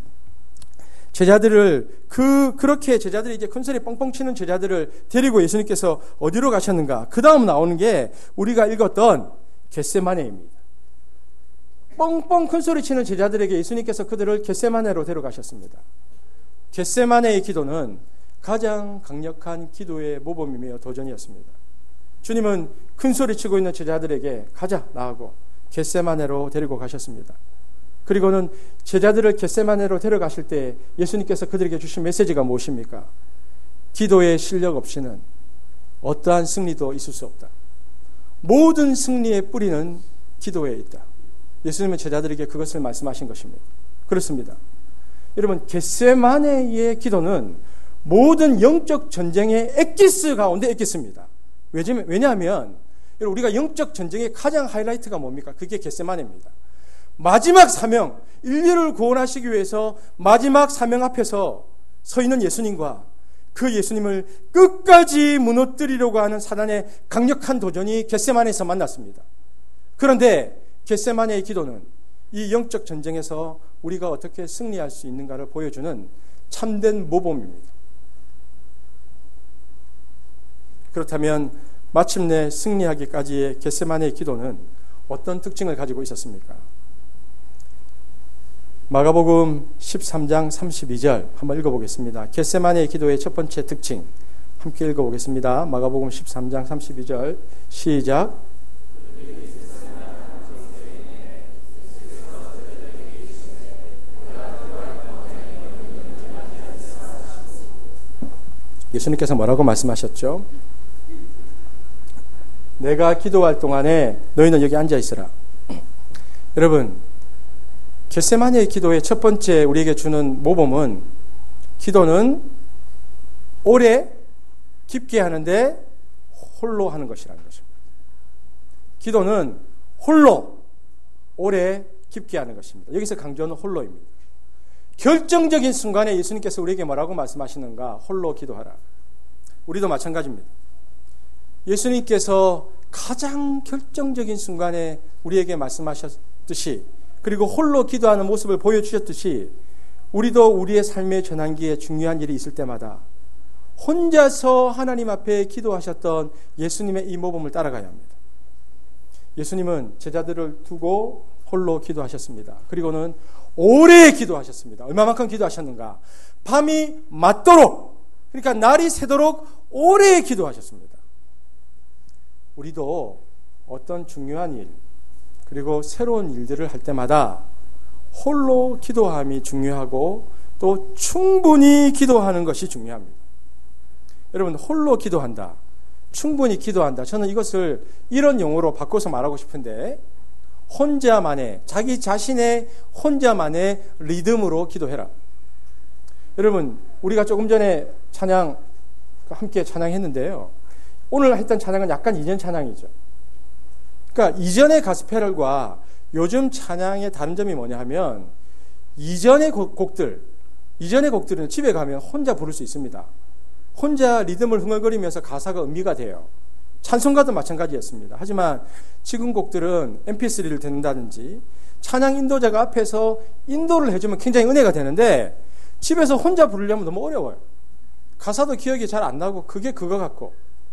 제자들을 그 그렇게 제자들이 이제 큰 소리 뻥뻥 치는 제자들을 데리고 예수님께서 어디로 가셨는가? 그 다음 나오는 게 우리가 읽었던 겟세마네입니다. 뻥뻥 큰 소리 치는 제자들에게 예수님께서 그들을 겟세마네로 데려가셨습니다. 겟세마네의 기도는 가장 강력한 기도의 모범이며 도전이었습니다. 주님은 큰 소리 치고 있는 제자들에게 가자 나하고 겟세마네로 데리고 가셨습니다. 그리고는 제자들을 겟세마네로 데려가실 때 예수님께서 그들에게 주신 메시지가 무엇입니까? 기도의 실력 없이는 어떠한 승리도 있을 수 없다. 모든 승리의 뿌리는 기도에 있다. 예수님은 제자들에게 그것을 말씀하신 것입니다. 그렇습니다. 여러분, 겟세마네의 기도는 모든 영적 전쟁의 엑기스 가운데 엑기스입니다. 왜냐하면 우리가 영적 전쟁의 가장 하이라이트가 뭡니까? 그게 겟세마네입니다. 마지막 사명, 인류를 구원하시기 위해서 마지막 사명 앞에서 서 있는 예수님과 그 예수님을 끝까지 무너뜨리려고 하는 사단의 강력한 도전이 겟세마네에서 만났습니다. 그런데 겟세마네의 기도는 이 영적 전쟁에서 우리가 어떻게 승리할 수 있는가를 보여주는 참된 모범입니다. 그렇다면 마침내 승리하기까지의 겟세마네의 기도는 어떤 특징을 가지고 있었습니까? 마가복음 십삼 장 삼십이 절 한번 읽어보겠습니다. 겟세마네의 기도의 첫 번째 특징 함께 읽어보겠습니다. 마가복음 십삼 장 삼십이 절 시작. 예수님께서 뭐라고 말씀하셨죠? 내가 기도할 동안에 너희는 여기 앉아 있으라. 여러분, 겟세마네의 기도의 첫 번째 우리에게 주는 모범은 기도는 오래 깊게 하는데 홀로 하는 것이라는 것입니다. 기도는 홀로 오래 깊게 하는 것입니다. 여기서 강조는 홀로입니다. 결정적인 순간에 예수님께서 우리에게 뭐라고 말씀하시는가? 홀로 기도하라. 우리도 마찬가지입니다. 예수님께서 가장 결정적인 순간에 우리에게 말씀하셨듯이 그리고 홀로 기도하는 모습을 보여주셨듯이 우리도 우리의 삶의 전환기에 중요한 일이 있을 때마다 혼자서 하나님 앞에 기도하셨던 예수님의 이 모범을 따라가야 합니다. 예수님은 제자들을 두고 홀로 기도하셨습니다. 그리고는 오래 기도하셨습니다. 얼마만큼 기도하셨는가? 밤이 맞도록, 그러니까 날이 새도록 오래 기도하셨습니다. 우리도 어떤 중요한 일 그리고 새로운 일들을 할 때마다 홀로 기도함이 중요하고 또 충분히 기도하는 것이 중요합니다. 여러분, 홀로 기도한다, 충분히 기도한다, 저는 이것을 이런 용어로 바꿔서 말하고 싶은데 혼자만의, 자기 자신의 혼자만의 리듬으로 기도해라. 여러분, 우리가 조금 전에 찬양 함께 찬양했는데요, 오늘 했던 찬양은 약간 이전 찬양이죠. 그러니까 이전의 가스펠과 요즘 찬양의 다른 점이 뭐냐 하면 이전의 곡들, 이전의 곡들은 집에 가면 혼자 부를 수 있습니다. 혼자 리듬을 흥얼거리면서 가사가 음미가 돼요. 찬송가도 마찬가지였습니다. 하지만 지금 곡들은 엠피쓰리를 듣는다든지 찬양 인도자가 앞에서 인도를 해주면 굉장히 은혜가 되는데 집에서 혼자 부르려면 너무 어려워요. 가사도 기억이 잘 안 나고 그게 그거 같고,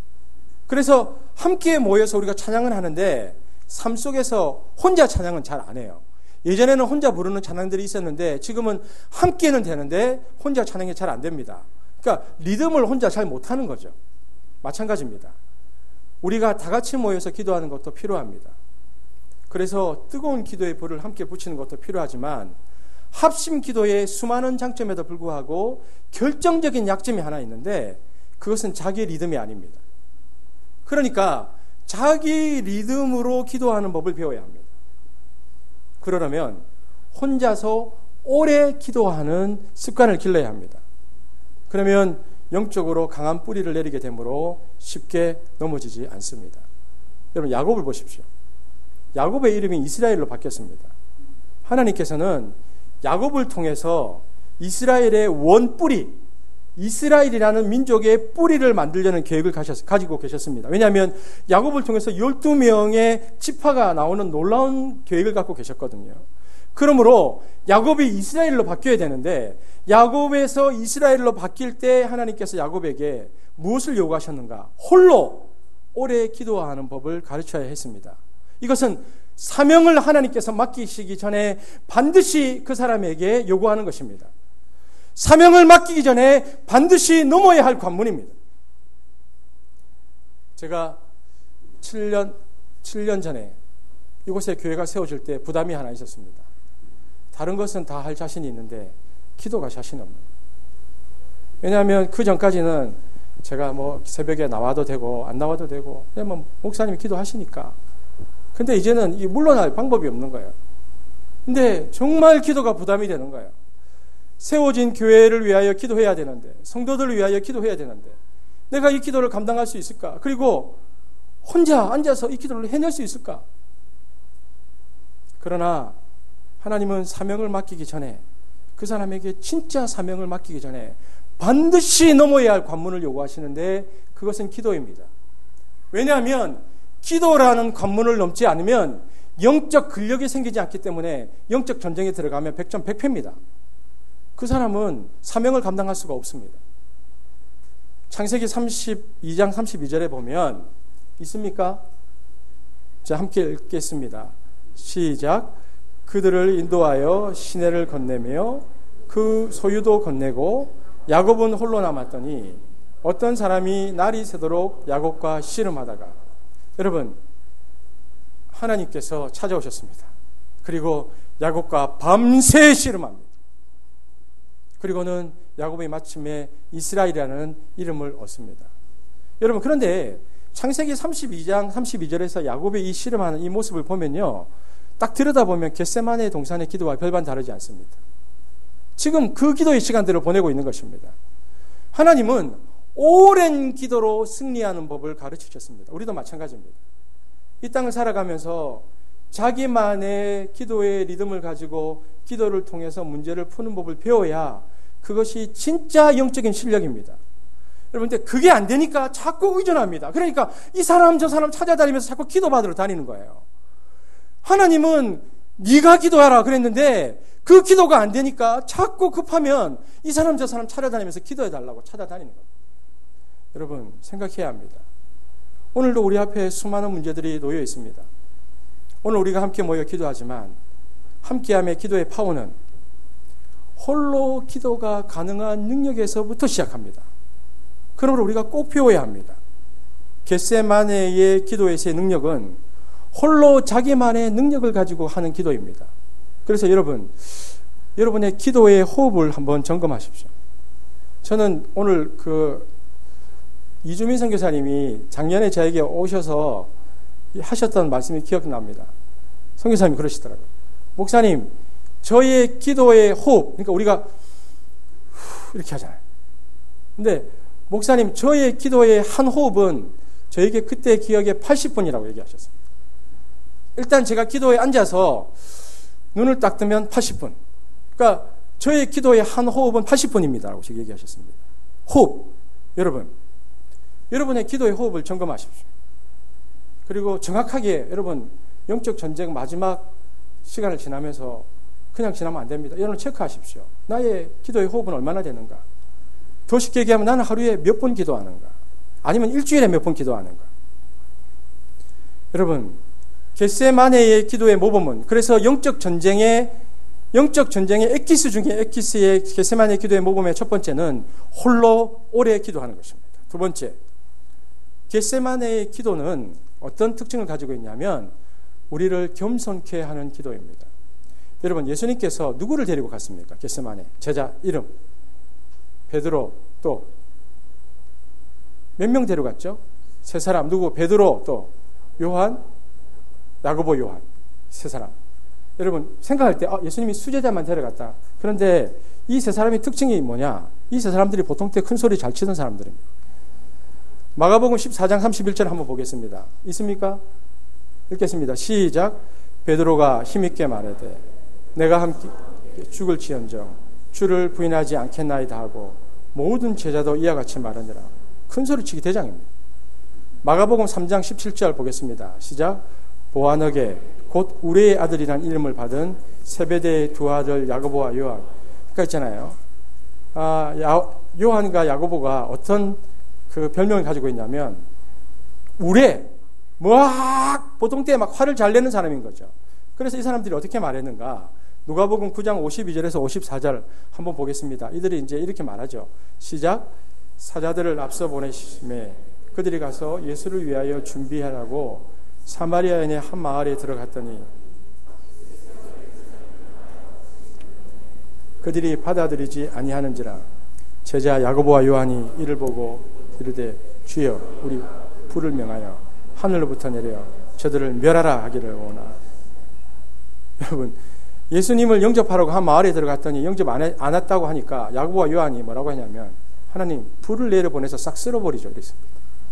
그래서 함께 모여서 우리가 찬양을 하는데 삶 속에서 혼자 찬양은 잘 안 해요. 예전에는 혼자 부르는 찬양들이 있었는데 지금은 함께는 되는데 혼자 찬양이 잘 안 됩니다. 그러니까 리듬을 혼자 잘 못하는 거죠. 마찬가지입니다. 우리가 다 같이 모여서 기도하는 것도 필요합니다. 그래서 뜨거운 기도의 불을 함께 붙이는 것도 필요하지만 합심 기도의 수많은 장점에도 불구하고 결정적인 약점이 하나 있는데 그것은 자기 리듬이 아닙니다. 그러니까 자기 리듬으로 기도하는 법을 배워야 합니다. 그러려면 혼자서 오래 기도하는 습관을 길러야 합니다. 그러면 영적으로 강한 뿌리를 내리게 되므로 쉽게 넘어지지 않습니다. 여러분, 야곱을 보십시오. 야곱의 이름이 이스라엘로 바뀌었습니다. 하나님께서는 야곱을 통해서 이스라엘의 원뿌리, 이스라엘이라는 민족의 뿌리를 만들려는 계획을 가지고 계셨습니다. 왜냐하면 야곱을 통해서 열두 명의 지파가 나오는 놀라운 계획을 갖고 계셨거든요. 그러므로 야곱이 이스라엘로 바뀌어야 되는데 야곱에서 이스라엘로 바뀔 때 하나님께서 야곱에게 무엇을 요구하셨는가? 홀로 오래 기도하는 법을 가르쳐야 했습니다. 이것은 사명을 하나님께서 맡기시기 전에 반드시 그 사람에게 요구하는 것입니다. 사명을 맡기기 전에 반드시 넘어야 할 관문입니다. 제가 칠 년, 칠 년 전에 이곳에 교회가 세워질 때 부담이 하나 있었습니다. 다른 것은 다 할 자신이 있는데 기도가 자신 없는 거예요. 왜냐하면 그 전까지는 제가 뭐 새벽에 나와도 되고 안 나와도 되고 그냥 뭐 목사님이 기도하시니까. 근데 이제는 이 물러날 방법이 없는 거예요. 근데 정말 기도가 부담이 되는 거예요. 세워진 교회를 위하여 기도해야 되는데, 성도들을 위하여 기도해야 되는데, 내가 이 기도를 감당할 수 있을까? 그리고 혼자 앉아서 이 기도를 해낼 수 있을까? 그러나 하나님은 사명을 맡기기 전에, 그 사람에게 진짜 사명을 맡기기 전에 반드시 넘어야 할 관문을 요구하시는데, 그것은 기도입니다. 왜냐하면 기도라는 관문을 넘지 않으면 영적 근력이 생기지 않기 때문에 영적 전쟁에 들어가면 백전백패입니다. 그 사람은 사명을 감당할 수가 없습니다. 창세기 삼십이 장 삼십이 절에 보면 있습니까? 자, 함께 읽겠습니다. 시작. 그들을 인도하여 시내를 건네며 그 소유도 건네고 야곱은 홀로 남았더니 어떤 사람이 날이 새도록 야곱과 씨름하다가, 여러분, 하나님께서 찾아오셨습니다. 그리고 야곱과 밤새 씨름합니다. 그리고는 야곱이 마침내 이스라엘이라는 이름을 얻습니다. 여러분, 그런데 창세기 삼십이 장 삼십이 절에서 야곱의 이 씨름하는 이 모습을 보면요, 딱 들여다보면 겟세마네 동산의 기도와 별반 다르지 않습니다. 지금 그 기도의 시간들을 보내고 있는 것입니다. 하나님은 오랜 기도로 승리하는 법을 가르치셨습니다. 우리도 마찬가지입니다. 이 땅을 살아가면서 자기만의 기도의 리듬을 가지고 기도를 통해서 문제를 푸는 법을 배워야 그것이 진짜 영적인 실력입니다. 여러분, 근데 그게 안 되니까 자꾸 의존합니다. 그러니까 이 사람 저 사람 찾아다니면서 자꾸 기도받으러 다니는 거예요. 하나님은 네가 기도하라 그랬는데 그 기도가 안 되니까 자꾸 급하면 이 사람 저 사람 찾아다니면서 기도해달라고 찾아다니는 겁니다. 여러분, 생각해야 합니다. 오늘도 우리 앞에 수많은 문제들이 놓여 있습니다. 오늘 우리가 함께 모여 기도하지만 함께함의 기도의 파워는 홀로 기도가 가능한 능력에서부터 시작합니다. 그러므로 우리가 꼭 배워야 합니다. 겟세마네의 기도에서의 능력은 홀로 자기만의 능력을 가지고 하는 기도입니다. 그래서 여러분, 여러분의 기도의 호흡을 한번 점검하십시오. 저는 오늘 그 이주민 선교사님이 작년에 저에게 오셔서 하셨던 말씀이 기억납니다. 선교사님이 그러시더라고요. 목사님, 저의 기도의 호흡, 그러니까 우리가 이렇게 하잖아요. 근데 목사님, 저의 기도의 한 호흡은 저에게 그때 기억에 팔십 분이라고 얘기하셨습니다. 일단 제가 기도에 앉아서 눈을 딱 뜨면 팔십 분. 그러니까 저의 기도의 한 호흡은 팔십 분입니다. 라고 얘기하셨습니다. 호흡. 여러분, 여러분의 기도의 호흡을 점검하십시오. 그리고 정확하게 여러분, 영적 전쟁 마지막 시간을 지나면서 그냥 지나면 안 됩니다. 여러분 체크하십시오. 나의 기도의 호흡은 얼마나 되는가? 더 쉽게 얘기하면 나는 하루에 몇 번 기도하는가? 아니면 일주일에 몇 번 기도하는가? 여러분, 겟세마네의 기도의 모범은, 그래서 영적 전쟁의 영적 전쟁의 엑기스 중에 엑기스의 겟세마네의 기도의 모범의 첫 번째는 홀로 오래 기도하는 것입니다. 두 번째, 겟세마네의 기도는 어떤 특징을 가지고 있냐면 우리를 겸손케 하는 기도입니다. 여러분, 예수님께서 누구를 데리고 갔습니까? 겟세마네. 제자 이름 베드로, 또 몇 명 데려갔죠? 세 사람. 누구? 베드로, 또 요한, 야고보, 요한. 세 사람. 여러분 생각할 때 아, 예수님이 수제자만 데려갔다. 그런데 이 세 사람의 특징이 뭐냐? 이 세 사람들이 보통 때 큰 소리 잘 치는 사람들입니다. 마가복음 십사 장 삼십일 절 한번 보겠습니다. 있습니까? 읽겠습니다. 시작. 베드로가 힘있게 말하되 내가 함께 죽을지언정 주를 부인하지 않겠나이다 하고 모든 제자도 이와 같이 말하니라. 큰 소리치기 대장입니다. 마가복음 삼 장 십칠 절 보겠습니다. 시작. 보아너게 곧 우레의 아들이란 이름을 받은 세베대의 두 아들 야고보와 요한. 그러니까 있잖아요. 아, 야, 요한과 야고보가 어떤 그 별명을 가지고 있냐면 우레, 막 보통 때 막 화를 잘 내는 사람인 거죠. 그래서 이 사람들이 어떻게 말했는가? 누가복음 구 장 오십이 절에서 오십사 절 한번 보겠습니다. 이들이 이제 이렇게 말하죠. 시작. 사자들을 앞서 보내심에 그들이 가서 예수를 위하여 준비하라고 사마리아인의 한 마을에 들어갔더니 그들이 받아들이지 아니하는지라. 제자 야고보와 요한이 이를 보고 이르되 주여 우리 불을 명하여 하늘로부터 내려 저들을 멸하라 하기를 원하. 여러분, 예수님을 영접하라고 한 마을에 들어갔더니 영접 안, 해, 안 했다고 하니까 야고보와 요한이 뭐라고 하냐면 하나님 불을 내려보내서 싹 쓸어버리죠 그랬습니다.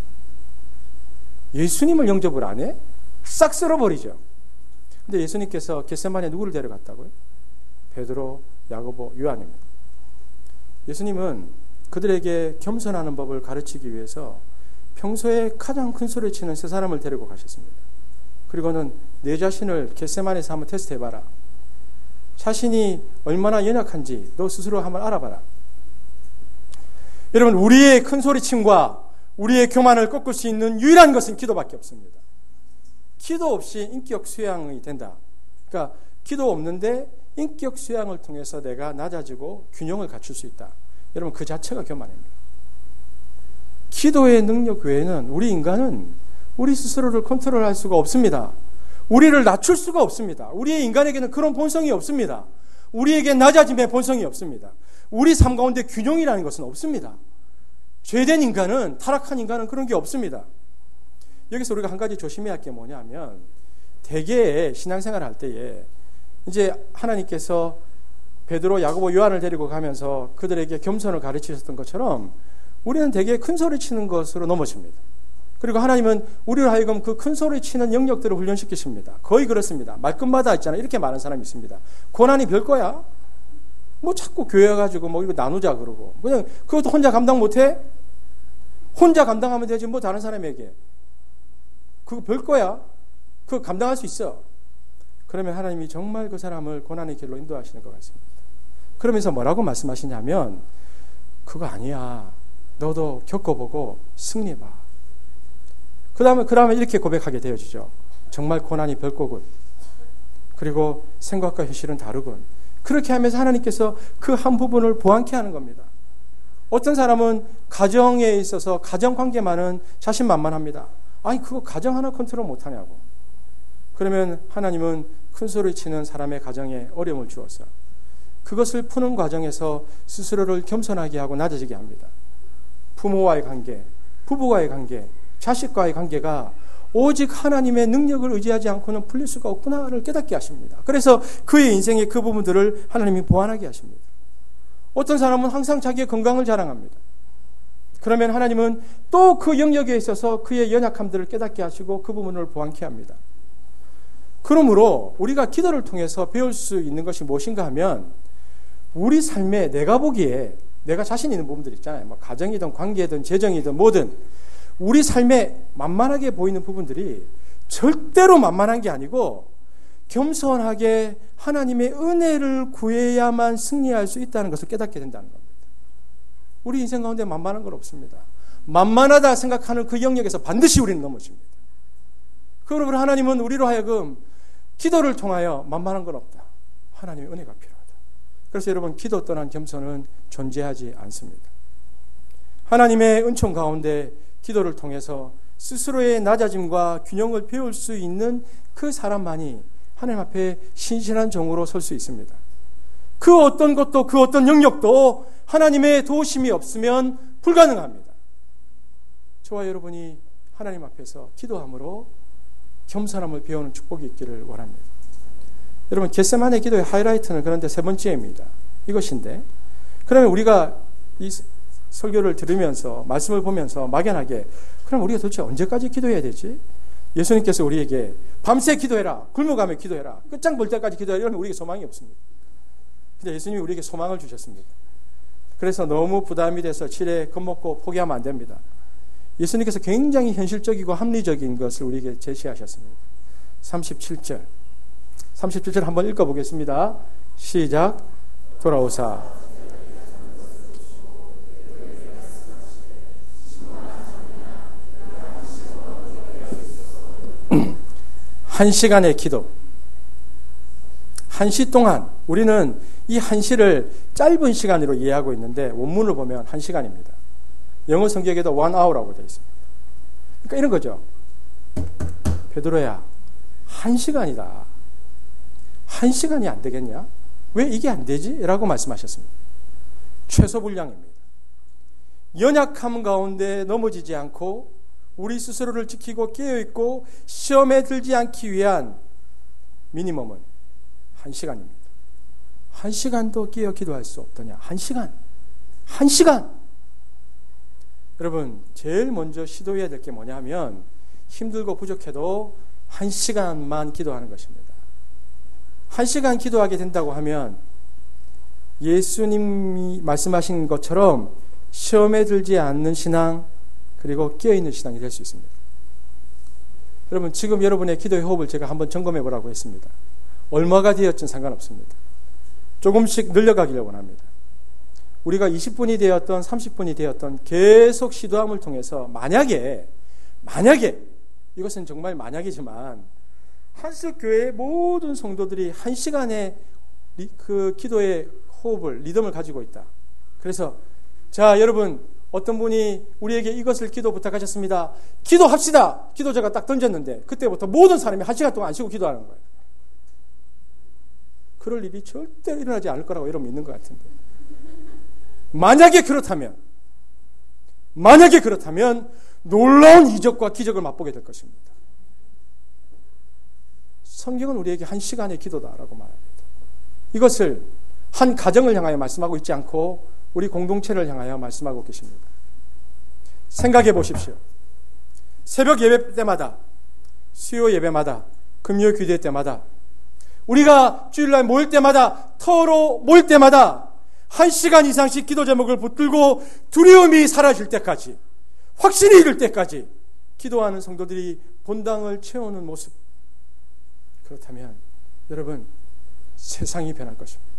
예수님을 영접을 안 해? 싹 쓸어버리죠. 근데 예수님께서 겟세마네 누구를 데려갔다고요? 베드로, 야고보, 요한입니다. 예수님은 그들에게 겸손하는 법을 가르치기 위해서 평소에 가장 큰 소리 치는 세 사람을 데리고 가셨습니다. 그리고는 내 자신을 겟세마네에서 한번 테스트해봐라. 자신이 얼마나 연약한지 너 스스로 한번 알아봐라. 여러분, 우리의 큰 소리침과 우리의 교만을 꺾을 수 있는 유일한 것은 기도밖에 없습니다. 기도 없이 인격 수양이 된다. 그러니까 기도 없는데 인격 수양을 통해서 내가 낮아지고 균형을 갖출 수 있다. 여러분, 그 자체가 교만입니다. 기도의 능력 외에는 우리 인간은 우리 스스로를 컨트롤할 수가 없습니다. 우리를 낮출 수가 없습니다. 우리의 인간에게는 그런 본성이 없습니다. 우리에게 낮아짐의 본성이 없습니다. 우리 삶 가운데 균형이라는 것은 없습니다. 죄된 인간은, 타락한 인간은 그런 게 없습니다. 여기서 우리가 한 가지 조심해야 할 게 뭐냐면, 대개의 신앙생활을 할 때에 이제 하나님께서 베드로, 야고보, 요한을 데리고 가면서 그들에게 겸손을 가르치셨던 것처럼 우리는 대개 큰 소리 치는 것으로 넘어집니다. 그리고 하나님은 우리를 하여금 그 큰 소리 치는 영역들을 훈련시키십니다. 거의 그렇습니다. 말끝마다 있잖아요. 이렇게 말하는 사람이 있습니다. 고난이 별거야? 뭐 자꾸 교회 가지고 뭐 이거 나누자 그러고 그냥 그것도 혼자 감당 못해? 혼자 감당하면 되지 뭐 다른 사람에게. 그거 별거야? 그거 감당할 수 있어. 그러면 하나님이 정말 그 사람을 고난의 길로 인도하시는 것 같습니다. 그러면서 뭐라고 말씀하시냐면 그거 아니야. 너도 겪어보고 승리해봐. 그 다음에 그 다음에 이렇게 고백하게 되어지죠. 정말 고난이 별거군. 그리고 생각과 현실은 다르군. 그렇게 하면서 하나님께서 그 한 부분을 보완케 하는 겁니다. 어떤 사람은 가정에 있어서 가정관계만은 자신만만합니다. 아니 그거 가정 하나 컨트롤 못하냐고. 그러면 하나님은 큰 소리 치는 사람의 가정에 어려움을 주어서 그것을 푸는 과정에서 스스로를 겸손하게 하고 낮아지게 합니다. 부모와의 관계, 부부와의 관계, 자식과의 관계가 오직 하나님의 능력을 의지하지 않고는 풀릴 수가 없구나를 깨닫게 하십니다. 그래서 그의 인생의 그 부분들을 하나님이 보완하게 하십니다. 어떤 사람은 항상 자기의 건강을 자랑합니다. 그러면 하나님은 또 그 영역에 있어서 그의 연약함들을 깨닫게 하시고 그 부분을 보완케 합니다. 그러므로 우리가 기도를 통해서 배울 수 있는 것이 무엇인가 하면 우리 삶에 내가 보기에 내가 자신 있는 부분들 있잖아요. 뭐 가정이든 관계든 재정이든 뭐든 우리 삶에 만만하게 보이는 부분들이 절대로 만만한 게 아니고 겸손하게 하나님의 은혜를 구해야만 승리할 수 있다는 것을 깨닫게 된다는 겁니다. 우리 인생 가운데 만만한 건 없습니다. 만만하다 생각하는 그 영역에서 반드시 우리는 넘어집니다. 그러므로 하나님은 우리로 하여금 기도를 통하여 만만한 건 없다. 하나님의 은혜가 필요하다. 그래서 여러분 기도 떠난 겸손은 존재하지 않습니다. 하나님의 은총 가운데 기도를 통해서 스스로의 낮아짐과 균형을 배울 수 있는 그 사람만이 하나님 앞에 신실한 종으로 설 수 있습니다. 그 어떤 것도 그 어떤 영역도 하나님의 도우심이 없으면 불가능합니다. 저와 여러분이 하나님 앞에서 기도함으로 겸손함을 배우는 축복이 있기를 원합니다. 여러분 겟세마네 기도의 하이라이트는 그런데 세 번째입니다. 이것인데 그러면 우리가 이 설교를 들으면서 말씀을 보면서 막연하게 그럼 우리가 도대체 언제까지 기도해야 되지? 예수님께서 우리에게 밤새 기도해라, 굶어가며 기도해라, 끝장 볼 때까지 기도해라 이러면 우리에게 소망이 없습니다. 근데 예수님이 우리에게 소망을 주셨습니다. 그래서 너무 부담이 돼서 지레 겁먹고 포기하면 안 됩니다. 예수님께서 굉장히 현실적이고 합리적인 것을 우리에게 제시하셨습니다. 삼십칠 절 삼십칠 절 한번 읽어보겠습니다. 시작. 돌아오사 한 시간의 기도. 한 시 동안 우리는 이 한 시를 짧은 시간으로 이해하고 있는데 원문을 보면 한 시간입니다. 영어 성경에도 one hour라고 되어 있습니다. 그러니까 이런 거죠. 베드로야, 한 시간이다. 한 시간이 안 되겠냐? 왜 이게 안 되지? 라고 말씀하셨습니다. 최소 분량입니다. 연약함 가운데 넘어지지 않고 우리 스스로를 지키고 깨어있고 시험에 들지 않기 위한 미니멈은 한 시간입니다. 한 시간도 깨어 기도할 수 없더냐? 한 시간. 한 시간. 여러분, 제일 먼저 시도해야 될 게 뭐냐 하면 힘들고 부족해도 한 시간만 기도하는 것입니다. 한 시간 기도하게 된다고 하면 예수님이 말씀하신 것처럼 시험에 들지 않는 신앙, 그리고 깨어있는 신앙이 될 수 있습니다. 여러분, 지금 여러분의 기도의 호흡을 제가 한번 점검해 보라고 했습니다. 얼마가 되었든 상관없습니다. 조금씩 늘려가기를 원합니다. 우리가 이십 분이 되었던 삼십 분이 되었던 계속 시도함을 통해서 만약에 만약에 이것은 정말 만약이지만 한석교회의 모든 성도들이 한 시간의 그 기도의 호흡을 리듬을 가지고 있다. 그래서 자, 여러분, 어떤 분이 우리에게 이것을 기도 부탁하셨습니다. 기도합시다. 기도자가 딱 던졌는데 그때부터 모든 사람이 한 시간 동안 안 쉬고 기도하는 거예요. 그럴 일이 절대 일어나지 않을 거라고 여러분 믿는 것 같은데, 만약에 그렇다면 만약에 그렇다면 놀라운 이적과 기적을 맛보게 될 것입니다. 성경은 우리에게 한 시간의 기도다라고 말합니다. 이것을 한 가정을 향하여 말씀하고 있지 않고 우리 공동체를 향하여 말씀하고 계십니다. 생각해 보십시오. 새벽 예배 때마다, 수요 예배마다, 금요 기도 때마다, 우리가 주일날 모일 때마다, 터로 모일 때마다 한 시간 이상씩 기도 제목을 붙들고 두려움이 사라질 때까지, 확신이 이를 때까지 기도하는 성도들이 본당을 채우는 모습, 그렇다면 여러분, 세상이 변할 것입니다.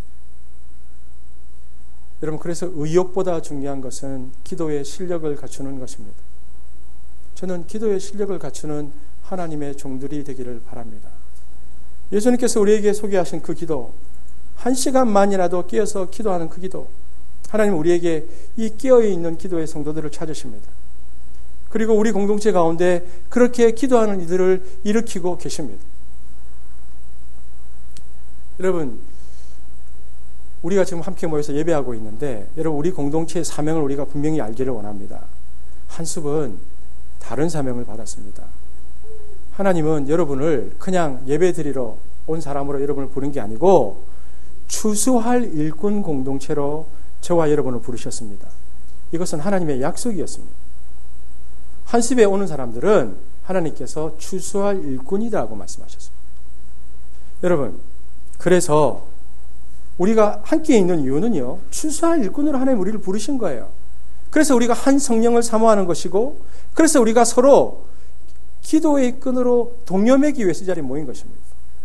여러분, 그래서 의욕보다 중요한 것은 기도의 실력을 갖추는 것입니다. 저는 기도의 실력을 갖추는 하나님의 종들이 되기를 바랍니다. 예수님께서 우리에게 소개하신 그 기도, 한 시간만이라도 깨어서 기도하는 그 기도, 하나님은 우리에게 이 깨어있는 기도의 성도들을 찾으십니다. 그리고 우리 공동체 가운데 그렇게 기도하는 이들을 일으키고 계십니다. 여러분, 우리가 지금 함께 모여서 예배하고 있는데, 여러분, 우리 공동체의 사명을 우리가 분명히 알기를 원합니다. 한숲은 다른 사명을 받았습니다. 하나님은 여러분을 그냥 예배 드리러 온 사람으로 여러분을 부른 게 아니고 추수할 일꾼 공동체로 저와 여러분을 부르셨습니다. 이것은 하나님의 약속이었습니다. 한숲에 오는 사람들은 하나님께서 추수할 일꾼이라고 말씀하셨습니다. 여러분, 그래서 우리가 함께 있는 이유는요, 추수할 일꾼으로 하나님 우리를 부르신 거예요. 그래서 우리가 한 성령을 사모하는 것이고, 그래서 우리가 서로 기도의 끈으로 동여매기 위해서 이 자리에 모인 것입니다.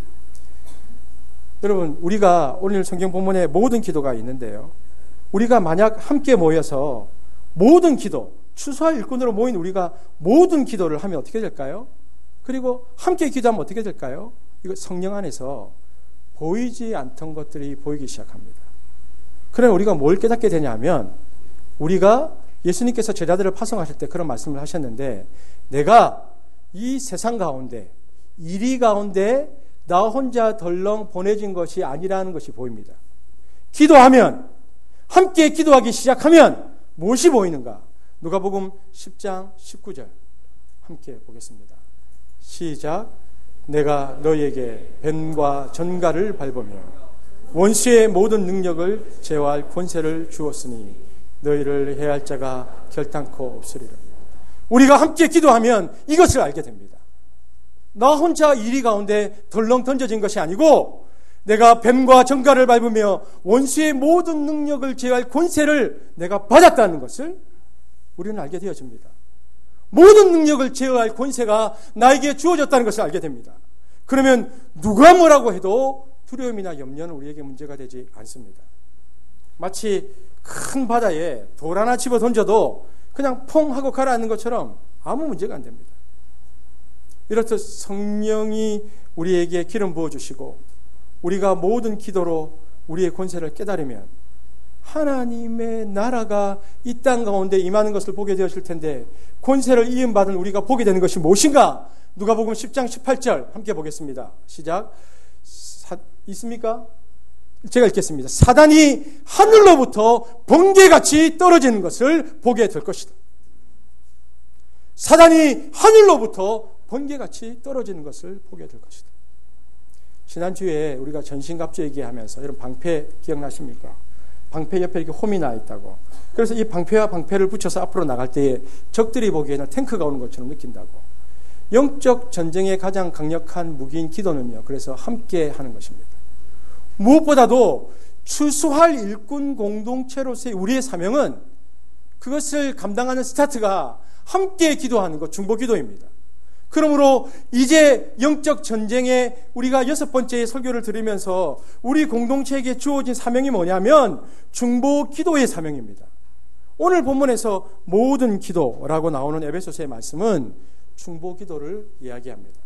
여러분, 우리가 오늘 성경 본문에 모든 기도가 있는데요, 우리가 만약 함께 모여서 모든 기도, 추수할 일꾼으로 모인 우리가 모든 기도를 하면 어떻게 될까요? 그리고 함께 기도하면 어떻게 될까요? 이거 성령 안에서 보이지 않던 것들이 보이기 시작합니다. 그럼 우리가 뭘 깨닫게 되냐면, 우리가 예수님께서 제자들을 파송하실 때 그런 말씀을 하셨는데, 내가 이 세상 가운데, 이리 가운데 나 혼자 덜렁 보내진 것이 아니라는 것이 보입니다. 기도하면, 함께 기도하기 시작하면 무엇이 보이는가? 누가복음 십 장 십구 절 함께 보겠습니다. 시작. 내가 너희에게 뱀과 전갈을 밟으며 원수의 모든 능력을 제어할 권세를 주었으니 너희를 해할 자가 결단코 없으리라. 우리가 함께 기도하면 이것을 알게 됩니다. 나 혼자 이리 가운데 덜렁 던져진 것이 아니고 내가 뱀과 전갈을 밟으며 원수의 모든 능력을 제어할 권세를 내가 받았다는 것을 우리는 알게 되어집니다. 모든 능력을 제어할 권세가 나에게 주어졌다는 것을 알게 됩니다. 그러면 누가 뭐라고 해도 두려움이나 염려는 우리에게 문제가 되지 않습니다. 마치 큰 바다에 돌 하나 집어 던져도 그냥 퐁 하고 가라앉는 것처럼 아무 문제가 안 됩니다. 이렇듯 성령이 우리에게 기름 부어주시고 우리가 모든 기도로 우리의 권세를 깨달으면 하나님의 나라가 이 땅 가운데 임하는 것을 보게 되었을 텐데 권세를 이음받은 우리가 보게 되는 것이 무엇인가? 누가복음 십 장 십팔 절 함께 보겠습니다. 시작. 사, 있습니까? 제가 읽겠습니다. 사단이 하늘로부터 번개같이 떨어지는 것을 보게 될 것이다. 사단이 하늘로부터 번개같이 떨어지는 것을 보게 될 것이다. 지난주에 우리가 전신갑주 얘기하면서 여러분 방패 기억나십니까? 방패 옆에 이렇게 홈이 나 있다고. 그래서 이 방패와 방패를 붙여서 앞으로 나갈 때에 적들이 보기에는 탱크가 오는 것처럼 느낀다고. 영적 전쟁의 가장 강력한 무기인 기도는요. 그래서 함께 하는 것입니다. 무엇보다도 추수할 일꾼 공동체로서의 우리의 사명은 그것을 감당하는 스타트가 함께 기도하는 것, 중보기도입니다. 그러므로 이제 영적 전쟁에 우리가 여섯 번째 설교를 들으면서 우리 공동체에게 주어진 사명이 뭐냐면 중보기도의 사명입니다. 오늘 본문에서 모든 기도라고 나오는 에베소서의 말씀은 중보기도를 이야기합니다.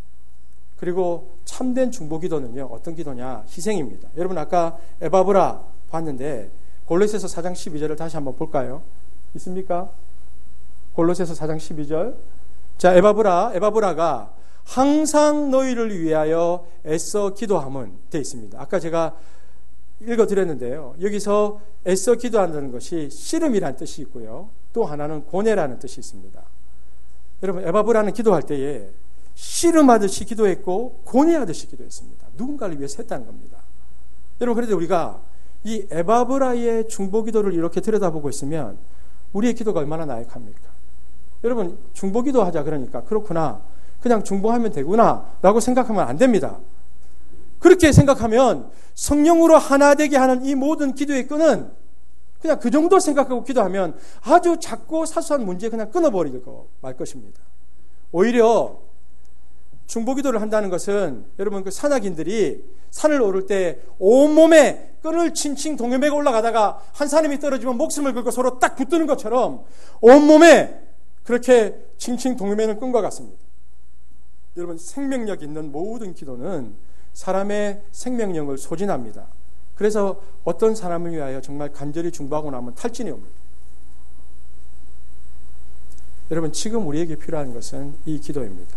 그리고 참된 중보기도는요, 어떤 기도냐? 희생입니다. 여러분 아까 에바브라 봤는데 골로새서 사 장 십이 절을 다시 한번 볼까요? 있습니까? 골로새서 사 장 십이 절. 자, 에바브라, 에바브라가 항상 너희를 위하여 애써 기도함은 되어 있습니다. 아까 제가 읽어드렸는데요. 여기서 애써 기도한다는 것이 씨름이라는 뜻이 있고요. 또 하나는 고뇌라는 뜻이 있습니다. 여러분, 에바브라는 기도할 때에 씨름하듯이 기도했고 고뇌하듯이 기도했습니다. 누군가를 위해서 했다는 겁니다. 여러분, 그런데 우리가 이 에바브라의 중보기도를 이렇게 들여다보고 있으면 우리의 기도가 얼마나 나약합니까? 여러분, 중보기도 하자 그러니까 그렇구나, 그냥 중보하면 되구나 라고 생각하면 안 됩니다. 그렇게 생각하면 성령으로 하나 되게 하는 이 모든 기도의 끈은 그냥 그 정도 생각하고 기도하면 아주 작고 사소한 문제에 그냥 끊어버리고 말 것입니다. 오히려 중보기도를 한다는 것은 여러분 그 산악인들이 산을 오를 때 온몸에 끈을 칭칭 동여매고 올라가다가 한 사람이 떨어지면 목숨을 걸고 서로 딱 붙드는 것처럼 온몸에 그렇게 칭칭 동여매는 끈과 같습니다. 여러분, 생명력 있는 모든 기도는 사람의 생명력을 소진합니다. 그래서 어떤 사람을 위하여 정말 간절히 중보하고 나면 탈진이 옵니다. 여러분, 지금 우리에게 필요한 것은 이 기도입니다.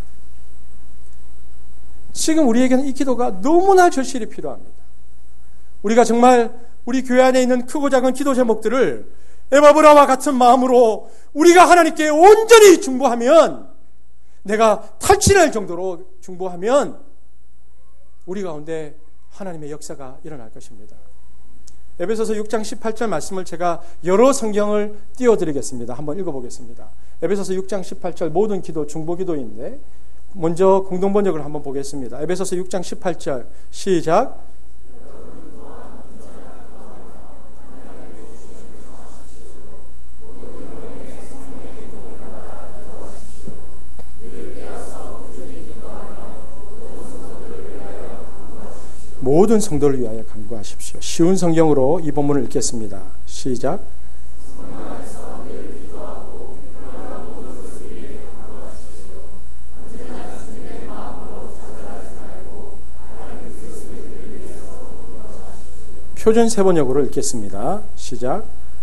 지금 우리에게는 이 기도가 너무나 절실히 필요합니다. 우리가 정말 우리 교회 안에 있는 크고 작은 기도 제목들을 에바브라와 같은 마음으로 우리가 하나님께 온전히 중보하면, 내가 탈진할 정도로 중보하면 우리 가운데 하나님의 역사가 일어날 것입니다. 에베소서 육 장 십팔 절 말씀을 제가 여러 성경을 띄워드리겠습니다. 한번 읽어보겠습니다. 에베소서 육 장 십팔 절 모든 기도 중보기도인데 먼저 공동번역을 한번 보겠습니다. 에베소서 육 장 십팔 절 시작. 모든 성도를 위하여 간구하십시오. 쉬운 성경으로 이 본문을 읽겠습니다. 시작. 표준 세번역으로 읽겠습니다. 시작.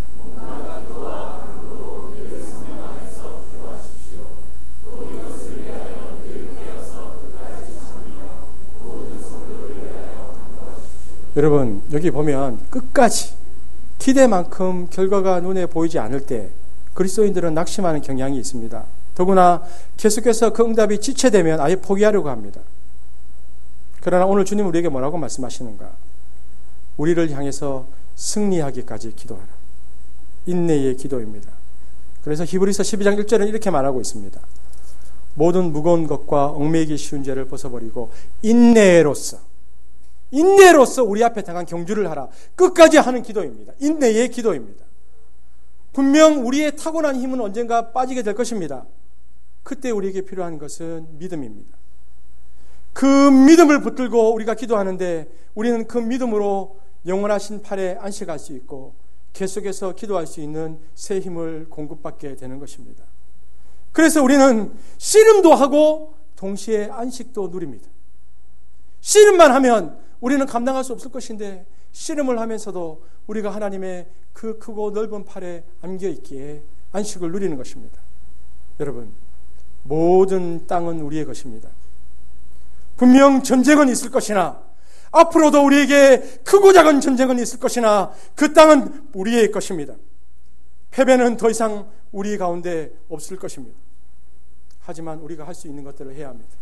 여러분, 여기 보면 끝까지 기대만큼 결과가 눈에 보이지 않을 때 그리스도인들은 낙심하는 경향이 있습니다. 더구나 계속해서 그 응답이 지체되면 아예 포기하려고 합니다. 그러나 오늘 주님 우리에게 뭐라고 말씀하시는가? 우리를 향해서 승리하기까지 기도하라. 인내의 기도입니다. 그래서 히브리서 십이 장 일 절은 이렇게 말하고 있습니다. 모든 무거운 것과 얽매이기 쉬운 죄를 벗어버리고 인내로서 인내로서 우리 앞에 당한 경주를 하라. 끝까지 하는 기도입니다. 인내의 기도입니다. 분명 우리의 타고난 힘은 언젠가 빠지게 될 것입니다. 그때 우리에게 필요한 것은 믿음입니다. 그 믿음을 붙들고 우리가 기도하는데 우리는 그 믿음으로 영원하신 팔에 안식할 수 있고 계속해서 기도할 수 있는 새 힘을 공급받게 되는 것입니다. 그래서 우리는 씨름도 하고 동시에 안식도 누립니다. 씨름만 하면 우리는 감당할 수 없을 것인데 씨름을 하면서도 우리가 하나님의 그 크고 넓은 팔에 안겨 있기에 안식을 누리는 것입니다. 여러분, 모든 땅은 우리의 것입니다. 분명 전쟁은 있을 것이나 앞으로도 우리에게 크고 작은 전쟁은 있을 것이나 그 땅은 우리의 것입니다. 패배는 더 이상 우리 가운데 없을 것입니다. 하지만 우리가 할 수 있는 것들을 해야 합니다.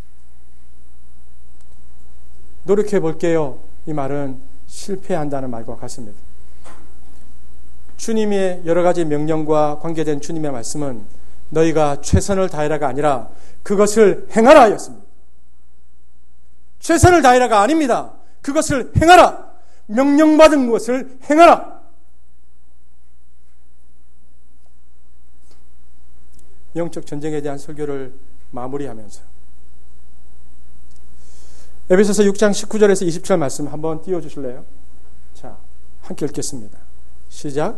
노력해 볼게요. 이 말은 실패한다는 말과 같습니다. 주님의 여러 가지 명령과 관계된 주님의 말씀은 너희가 최선을 다해라가 아니라 그것을 행하라 였습니다. 최선을 다해라가 아닙니다. 그것을 행하라. 명령받은 것을 행하라. 영적 전쟁에 대한 설교를 마무리하면서 에베소서 육 장 십구 절에서 이십 절 말씀 한번 띄워주실래요? 자, 함께 읽겠습니다. 시작.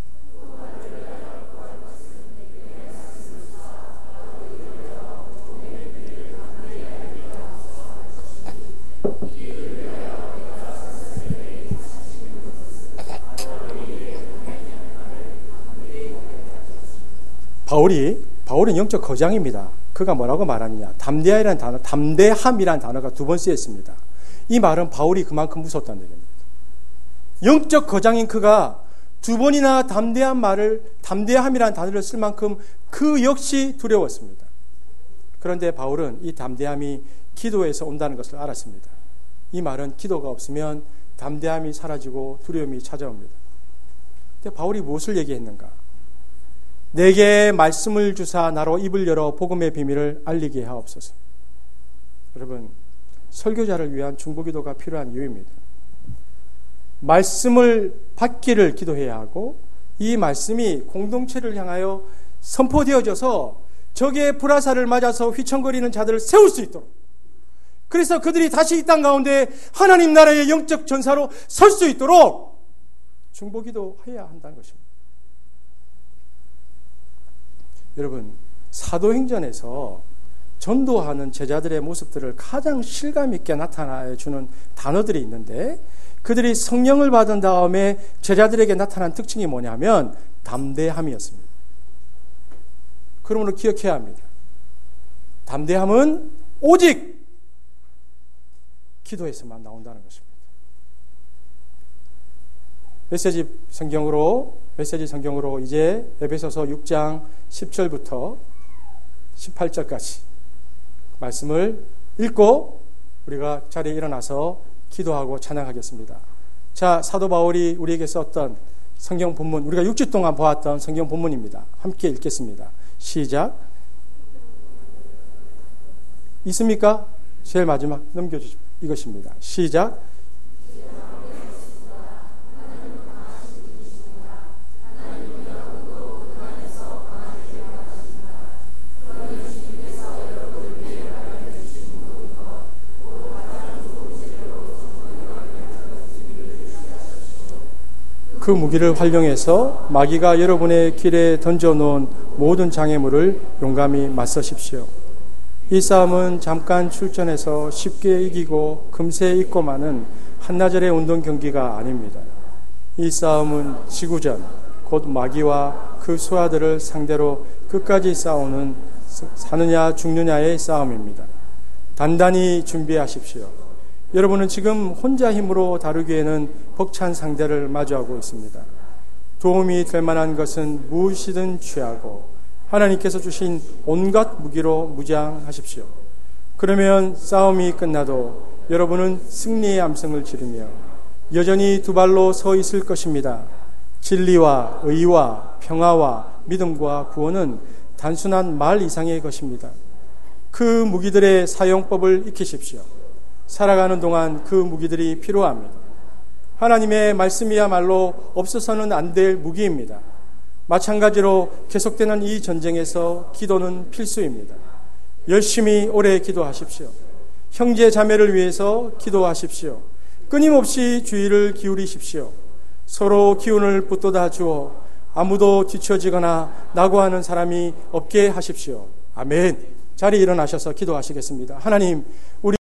바울이 바울은 영적 거장입니다. 그가 뭐라고 말하느냐? 담대함이라는 단어, 담대함이라는 단어가 두 번 쓰였습니다. 이 말은 바울이 그만큼 무섭다는 얘기입니다. 영적 거장인 그가 두 번이나 담대한 말을, 담대함이라는 단어를 쓸 만큼 그 역시 두려웠습니다. 그런데 바울은 이 담대함이 기도에서 온다는 것을 알았습니다. 이 말은 기도가 없으면 담대함이 사라지고 두려움이 찾아옵니다. 근데 바울이 무엇을 얘기했는가? 내게 말씀을 주사 나로 입을 열어 복음의 비밀을 알리게 하옵소서. 여러분, 설교자를 위한 중보기도가 필요한 이유입니다. 말씀을 받기를 기도해야 하고 이 말씀이 공동체를 향하여 선포되어져서 적의 불화살을 맞아서 휘청거리는 자들을 세울 수 있도록, 그래서 그들이 다시 이 땅 가운데 하나님 나라의 영적 전사로 설 수 있도록 중보기도해야 한다는 것입니다. 여러분, 사도행전에서 전도하는 제자들의 모습들을 가장 실감 있게 나타내 주는 단어들이 있는데, 그들이 성령을 받은 다음에 제자들에게 나타난 특징이 뭐냐면 담대함이었습니다. 그러므로 기억해야 합니다. 담대함은 오직 기도에서만 나온다는 것입니다. 메시지 성경으로 메시지 성경으로 이제 에베소서 육 장 십 절부터 십팔 절까지 말씀을 읽고 우리가 자리에 일어나서 기도하고 찬양하겠습니다. 자, 사도 바울이 우리에게 썼던 성경 본문, 우리가 육 주 동안 보았던 성경 본문입니다. 함께 읽겠습니다. 시작. 있습니까? 제일 마지막 넘겨주십시오. 이것입니다. 시작. 그 무기를 활용해서 마귀가 여러분의 길에 던져놓은 모든 장애물을 용감히 맞서십시오. 이 싸움은 잠깐 출전해서 쉽게 이기고 금세 잊고 마는 한나절의 운동 경기가 아닙니다. 이 싸움은 지구전, 곧 마귀와 그 수하들을 상대로 끝까지 싸우는 사느냐 죽느냐의 싸움입니다. 단단히 준비하십시오. 여러분은 지금 혼자 힘으로 다루기에는 벅찬 상대를 마주하고 있습니다. 도움이 될 만한 것은 무엇이든 취하고 하나님께서 주신 온갖 무기로 무장하십시오. 그러면 싸움이 끝나도 여러분은 승리의 암성을 지르며 여전히 두 발로 서 있을 것입니다. 진리와 의와 평화와 믿음과 구원은 단순한 말 이상의 것입니다. 그 무기들의 사용법을 익히십시오. 살아가는 동안 그 무기들이 필요합니다. 하나님의 말씀이야말로 없어서는 안 될 무기입니다. 마찬가지로 계속되는 이 전쟁에서 기도는 필수입니다. 열심히 오래 기도하십시오. 형제 자매를 위해서 기도하십시오. 끊임없이 주의를 기울이십시오. 서로 기운을 붙돋아 주어 아무도 뒤처지거나 낙오하는 사람이 없게 하십시오. 아멘. 자리에 일어나셔서 기도하시겠습니다. 하나님, 우리